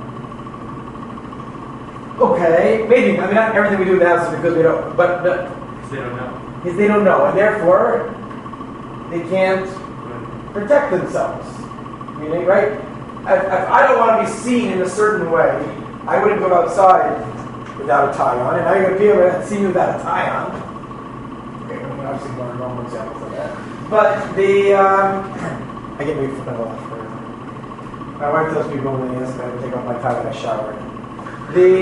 going on. Okay, maybe. I mean, not everything we do now is because we don't, but the, Because they don't know. because they don't know, and therefore they can't protect themselves. Meaning, right? If, if I don't want to be seen in a certain way, I wouldn't go outside without a tie on, and how are you going to be able to see me without a tie on? Okay, I'm obviously going wrong examples of that. But the, um, I get made fun of a lot for my wife tells me when they ask me to take off my tie when I shower. The,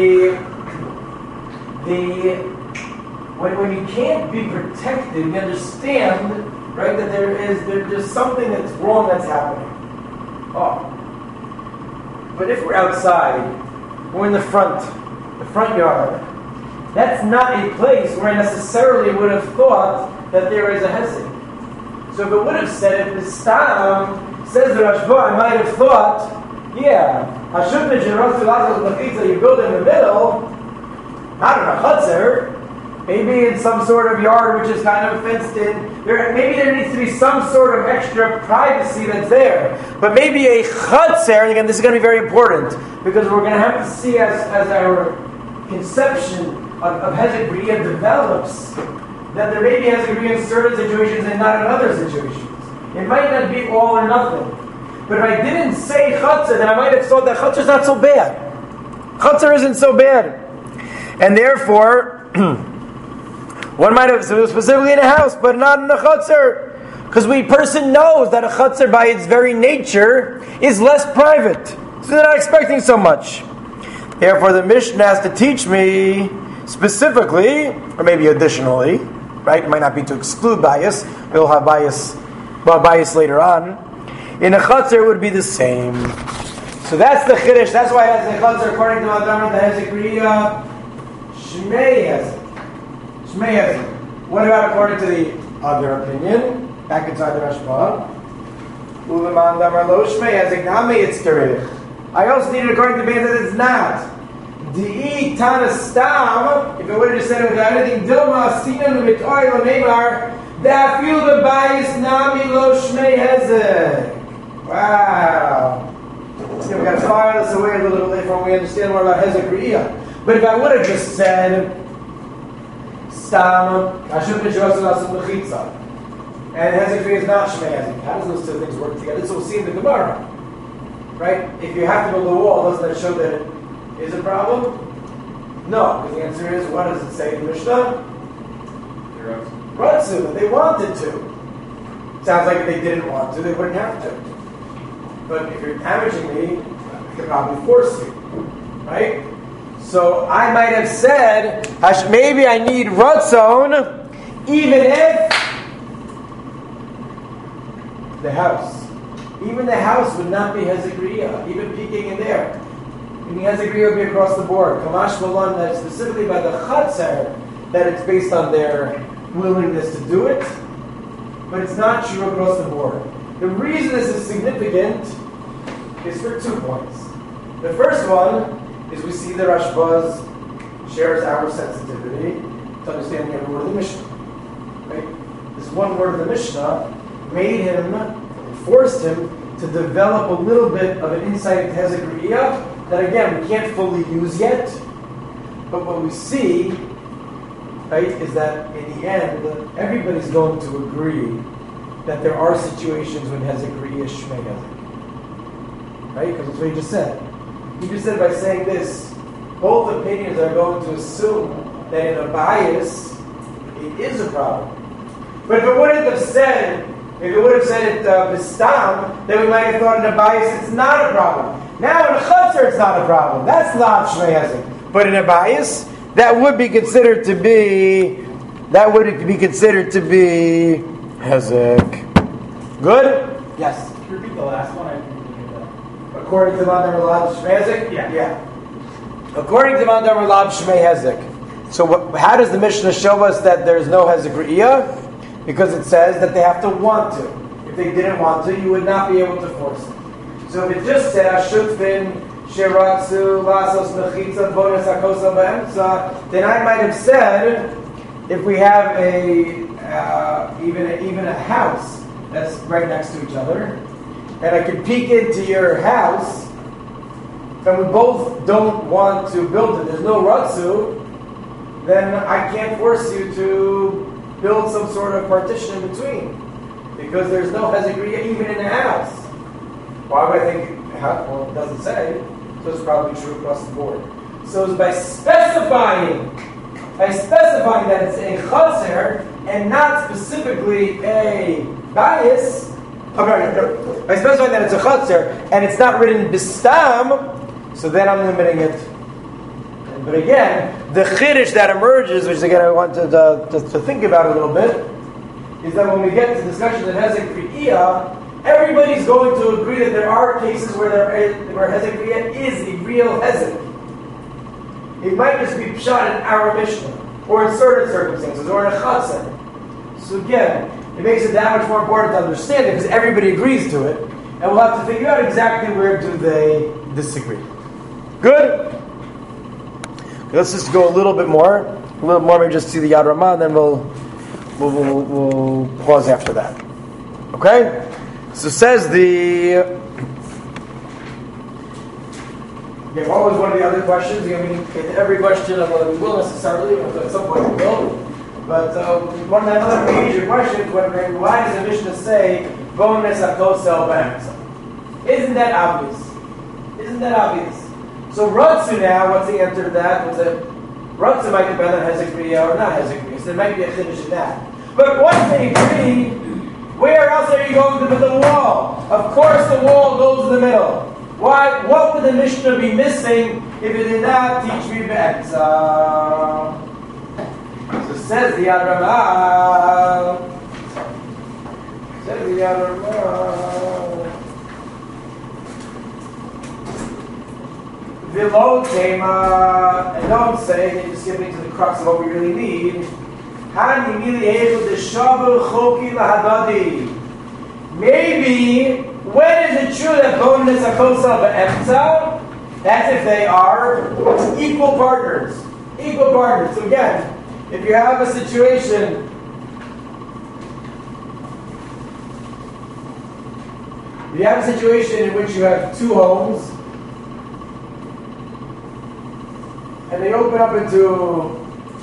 the, when, when you can't be protected, you understand, right, that there is, there, there's something that's wrong that's happening. Oh. But if we're outside, we're in the front, the front yard, that's not a place where I necessarily would have thought that there is a hezek. So if it would have said it, the stam says the Rashba, I might have thought, yeah, Hashubna Jerosu Lazos Lachitza, you build in the middle, not in a chutzer, maybe in some sort of yard which is kind of fenced in. There, maybe there needs to be some sort of extra privacy that's there. But maybe a chutzer, and again, this is going to be very important, because we're going to have to see as, as our conception of, of hezek re'iyah develops, that there may be hezek re'iyah in certain situations and not in other situations. It might not be all or nothing. But if I didn't say chutzer, then I might have thought that chutzer is not so bad. Chutzer isn't so bad. And therefore, one might have specifically in a house, but not in a chutzner. Because we person knows that a chutzner by its very nature is less private. So they're not expecting so much. Therefore the Mishnah has to teach me specifically, or maybe additionally, right? It might not be to exclude bias. We'll have bias, well, bias later on. In a chutzner it would be the same. So that's the chiddush. That's why as a chutzner, according to Adamar, the hezek re'iyah, shmei hezek. What about according to the other opinion? Back inside the Rashba. Uleman damar lo shmei hezek nami it's kerech. I also need it according to the opinion that it's not. Di'i tana stam. If I would have just said it without anything, dilma sinan v'toy l'meimar da'afil b'bayis nami lo shmei hezek. Wow. So we got to fire this away a little bit before we understand more about hezek re'iyah. But if I would have just said Stam, Hashub B'Shavas Lasim L'Chitza, and hezek re'iyah is not shmei hezek. How does those two things work together? This will see in the Gemara, right? If you have to build a wall, doesn't that show that it is a problem? No, because the answer is, what does it say in Mishnah? Ratzu, but they wanted to. Sounds like if they didn't want to, they wouldn't have to. But if you're damaging me, I could probably force you, right? So I might have said, maybe I need ratzon, even if the house, even the house would not be hezek re'iyah, even peeking in there. Meaning hezek re'iyah would be across the board. Kamash Malan, that specifically by the chatzer, that it's based on their willingness to do it, but it's not true across the board. The reason this is significant is for two points. The first one is we see the Rashbaz shares our sensitivity to understanding every word of the Mishnah. Right? This one word of the Mishnah made him, forced him to develop a little bit of an insight into hezek re'iyah that again we can't fully use yet. But what we see, right, is that in the end, everybody's going to agree that there are situations when hezek re'iyah shmei hezek. Right? Because that's what he just said. He just said by saying this, both opinions are going to assume that in a bias, it is a problem. But if it wouldn't have said, if it would have said it uh, bistam, then we might have thought in a bias it's not a problem. Now in a chutzner it's not a problem. That's not shmei hezek. But in a bias, that would be considered to be, that would be considered to be hezek. Good? Yes. Can you repeat the last one? I didn't hear that. According to Mandar Ralav Shmei Hezek? Yeah. Yeah. According to Mandar Ralav Shmei Hezek. So what, how does the Mishnah show us that there's no Hezek Re'iyah? Because it says that they have to want to. If they didn't want to, you would not be able to force it. So if it just said, Ashutfin, Shiratsu, Lasos, Mechitza, Bonus, Akosa, Ba'emtza, then I might have said, if we have a, uh, even, a, even a house that's right next to each other, and I can peek into your house, and we both don't want to build it, there's no Ratsu, then I can't force you to build some sort of partition in between, because there's no Hezek Re'iyah even in the house. Why would I think, well, it doesn't say, so it's probably true across the board. So it's by specifying, by specifying that it's a chaser, and not specifically a bias, oh, no, no, no. By specifying that it's a chaser, and it's not written bistam, so then I'm limiting it. But again, the chiddush that emerges, which again I wanted uh, to, to think about a little bit, is that when we get to discussion of hezek re'iyah, everybody's going to agree that there are cases where there is, where hezek re'iyah is a real hezek. It might just be pshat in our Mishnah, or in certain circumstances, or in a chatzah. So again, it makes it that much more important to understand it because everybody agrees to it, and we'll have to figure out exactly where do they disagree. Good? Let's just go a little bit more, a little more, maybe just see the Yad Ramah, and then we'll, we'll, we'll, we'll pause after that. Okay? So says the... Okay, what was one of the other questions? I mean, every question, well, we will necessarily, at some point we will. But uh, one of the other major questions, when, why does the Mishnah say, bonus akosel b'emtza? Isn't that obvious? Isn't that obvious? So Ratzu now, what's the answer to that? What's a, Ratzu might depend on hezek re'iyah or not hezek re'iyah, so there might be a chiddush in that. But once they agree, where else are you going to put the wall? Of course the wall goes in the middle. Why? What would the Mishnah be missing if it did not teach me b'emtza? So says the Yad Ramah, says the Yad Ramah, V'lo tema, and don't say, they just get me to the crux of what we really need. Han yimili elu deshavu choki lahadadi. Maybe, when is it true that bonus akosa b'emtza? That's if they are equal partners. Equal partners. So again, if you have a situation, if you have a situation in which you have two homes, and they open up into,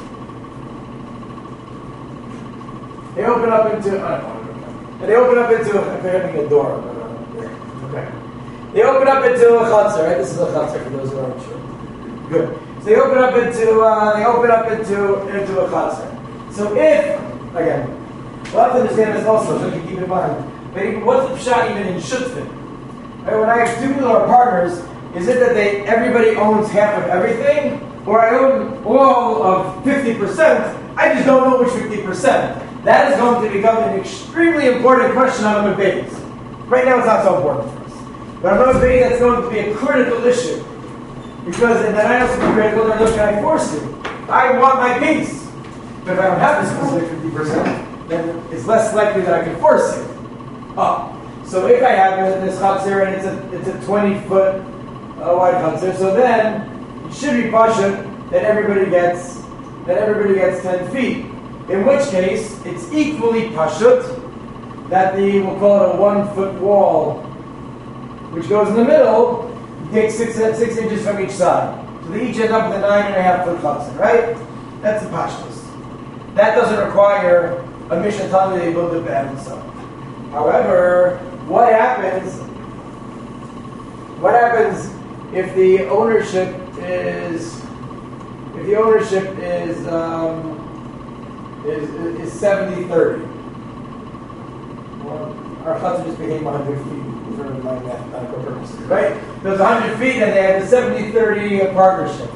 they open up into, uh, and they open up into, I'm having a door. Okay. They open up into a chutzner, right? This is a chutzner for those who aren't sure. Good. So they open up into, uh, they open up into, into a chutzner. So if, again, we'll have to understand this also, so you keep in mind. But even, what's the pshat even in shutfin? Right? When I have two people who are partners, is it that they everybody owns half of everything? Or I own all of fifty percent, I just don't know which fifty percent. That is going to become an extremely important question on a debate. Right now it's not so important for us. But on a debate that's going to be a critical issue. Because, and then I also be critical, then look, can I force you? I want my piece. But if I don't have this specific fifty percent, then it's less likely that I can force you. Oh. So if I have this chutzner and it's a, it's a twenty foot uh, wide chutzner, so then it should be pashut that everybody gets that everybody gets ten feet. In which case, it's equally pashut that the we'll call it a one foot wall, which goes in the middle, You take six, six inches from each side. So they each end up with a nine and a half foot chutzner, right? That's the pashtus. That doesn't require a Mishnah telling you they build it by themselves. However, what happens? What happens if the ownership is if the ownership is um, is is seventy thirty? Well, our chutzner just became one hundred feet for my mathematical purposes, right? So it's one hundred feet, and they have a seventy thirty partnership.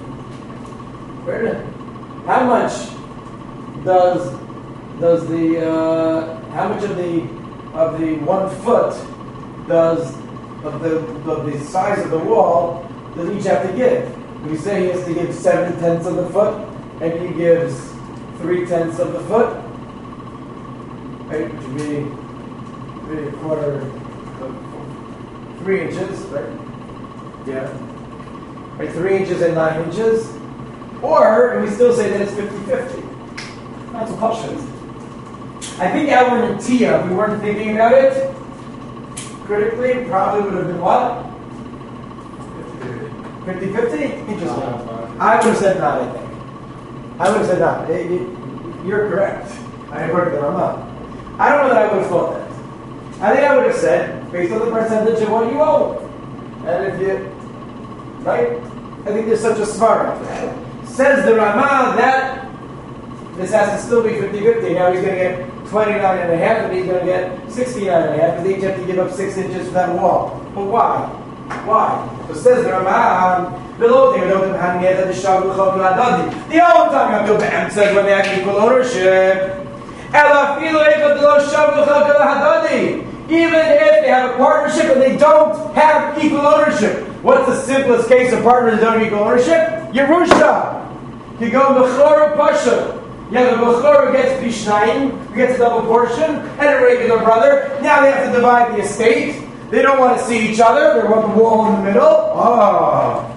How much does does the uh, how much of the of the one foot does of the of the size of the wall does each have to give? We say he has to give seven tenths of the foot, and he gives three tenths of the foot, right? Which would be three a quarter, three inches, right? Yeah, right. Three inches and nine inches, or we still say that it's fifty-fifty. That's a question. I think our Natia, if we weren't thinking about it critically, probably would have been what? fifty-fifty? Interesting. I would have said not, I think. I would have said not. It, it, you're correct. I heard that I'm not. I don't know that I would have thought that. I think I would have said, based on the percentage of what you owe. And if you, right? I think there's such a smart. Says the Ramah that this has to still be fifty-fifty. Now he's going to get twenty-nine and a half, and he's going to get sixty-nine and a half, and they each have to give up six inches for that wall. But why? Why? So says the Ramah, below there, the only time I'm says when they actually equal ownership. Even if they have a partnership and they don't have equal ownership. What's the simplest case of partners that don't have equal ownership? Yerusha. You go Bechor Pasha. You have a Bechor who gets Pishnayim, who gets a double portion, and a regular brother. Now they have to divide the estate. They don't want to see each other. They want the wall in the middle. Oh.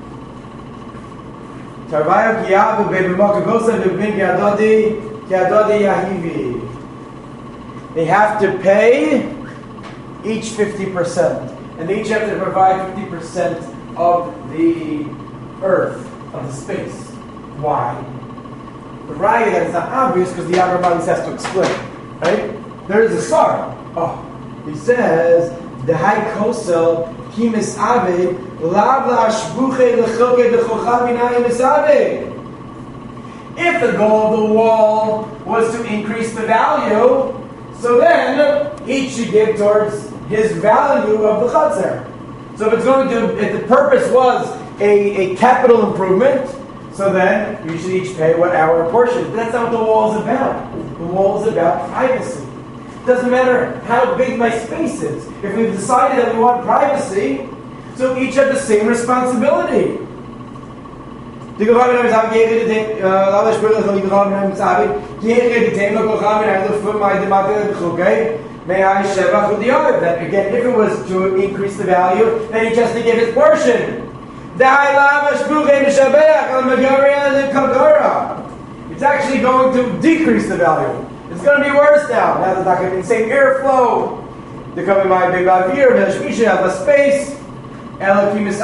They have to pay each fifty percent. And they each have to provide fifty percent of the earth, of the space. Why? The raya that is not obvious because the Avramalis has to explain. Right? There is a sar. Oh. He says, the high kosel kimis ave lav lashbuche lechoke dechocha minayim isave. If the goal of the wall was to increase the value, so then each should give towards his value of the chutzner. So if it's going to, if the purpose was a, a capital improvement, so then you should each pay what our portion. But that's not what the wall is about. The wall is about privacy. It doesn't matter how big my space is. If we've decided that we want privacy, so each have the same responsibility. That again, if it was to increase the value, then he just to give his portion. It's actually going to decrease the value. It's going to be worse now. Now there's not going to be the same airflow. They're coming by big avir, you have less space. It's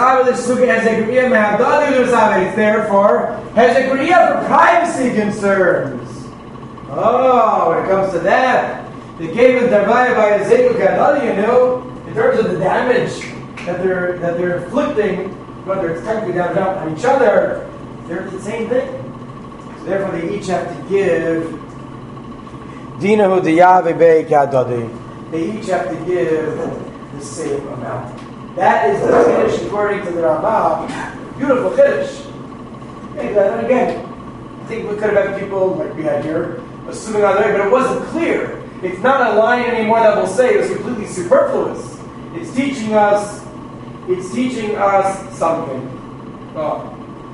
there for hezekriya for privacy concerns. Oh, when it comes to that, they gave it Darvaya by Ezekiel Gadol, you know, in terms of the damage that they're that they're inflicting, whether it's technically down on each other, they're the same thing. So therefore, they each have to give Dinahu Diyave Gadol. They each have to give the same amount. That is the Kiddush according to the Rambam. Beautiful Kiddush. And again, I think we could have had people like we had here assuming on the way, but it wasn't clear. It's not a line anymore that will say it's completely superfluous. It's teaching us. It's teaching us something. Oh.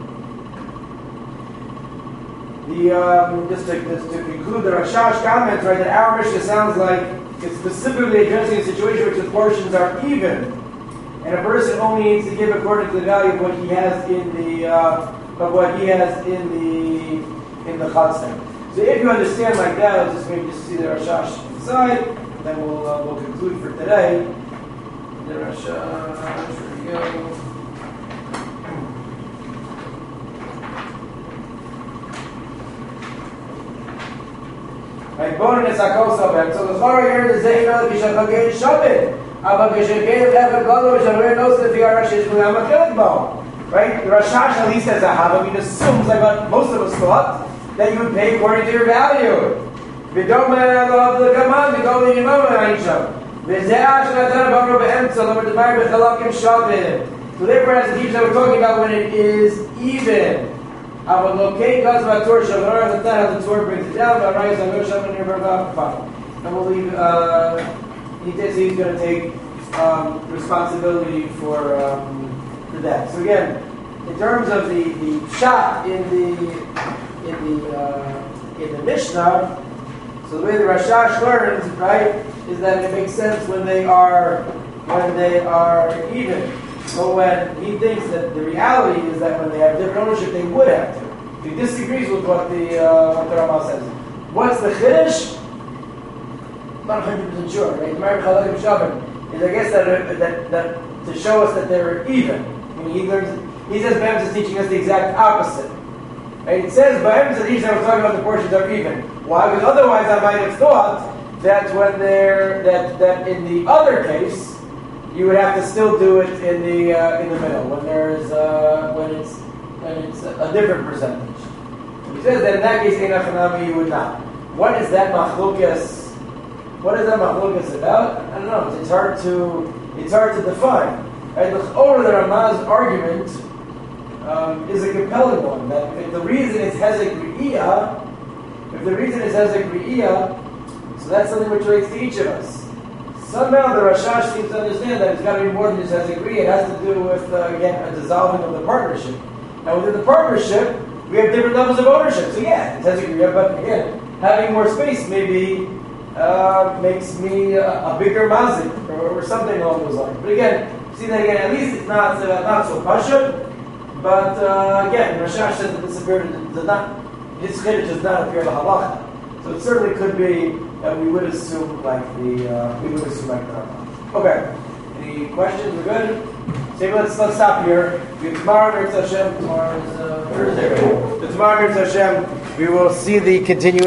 The um, just to just to conclude the Rashash comments, right? That our Mishnah sounds like it's specifically addressing a situation which the portions are even. And a person only needs to give according to the value of what he has in the uh, of what he has in the in the chutzner. So if you understand like that, let's just maybe just see the Rashash inside, and then we'll uh, we'll conclude for today. The Rashash, here we go. right? Bonus akosel ben. So the Torah here is saying that kishachagei shabbat. Aber kishachagei levet gadol v'shalvei knows if you are rashish v'yamachilik bo. Right? The Rashash at least has a hava. He assumes, like what most of us thought, that you would pay according to your value. V'dom of the command, v'dom the yimam ha'isham. V'ze'ah shenatan b'amro be'emtza, l'mer d'mar b'chalakim shavim. So therefore, as the teacher that we're talking about when it is even. I would locate God's Vatur Shavara at the time how the Torah brings it down, but Rise on Yoshav near Bergah. And we'll leave, uh, he says he's going to take um, responsibility for, um, for that. So again, in terms of the, the shot in the in the uh, in the Mishnah, so the way the Rashash learns, right, is that it makes sense when they are when they are even. But when he thinks that the reality is that when they have different ownership, they would have to. He disagrees with what the uh, what the Rama says. What's the chiddush? Not one hundred percent sure, right? The Mar Chalakim Shavim is, I guess, that, that that to show us that they're even. I mean, he learns. He says Be'emes is teaching us the exact opposite. Right? It says Be'emes that each time we're talking about the portions are even. Why? Because otherwise, I might have thought that when they're that that in the other case, you would have to still do it in the uh, in the middle when there's uh, when it's when it's a different percentage. He says that in that case, Ein Achanami, you would not. What is that machlokas? What is that machlokas about? I don't know. It's hard to it's hard to define. Right? The Or the Ramah's argument um, is a compelling one. That if the reason is hezek re'iyah, if the reason is hezek re'iyah, so that's something which relates to each of us. Somehow the Rashash seems to understand that it's got to be more than just hezek re'iyah. It has to do with uh, again a dissolving of the partnership. Now within the partnership, we have different levels of ownership. So yeah, it's hezek re'iyah, but again, having more space maybe uh, makes me a, a bigger mazik or, or something along those lines. But again. See that again, at least it's not uh, not so pashut, but uh, again, Rashash says that this appeared does not, his chiddush does not appear in the halacha. So it certainly could be that we would assume like the uh, we would assume like the Rambam. Okay. Any questions? We're good. So let's let's stop here. We tomorrow, Mirz Hashem. Tomorrow is uh, Thursday. Right? So tomorrow, Mirz Hashem, we will see the continuation.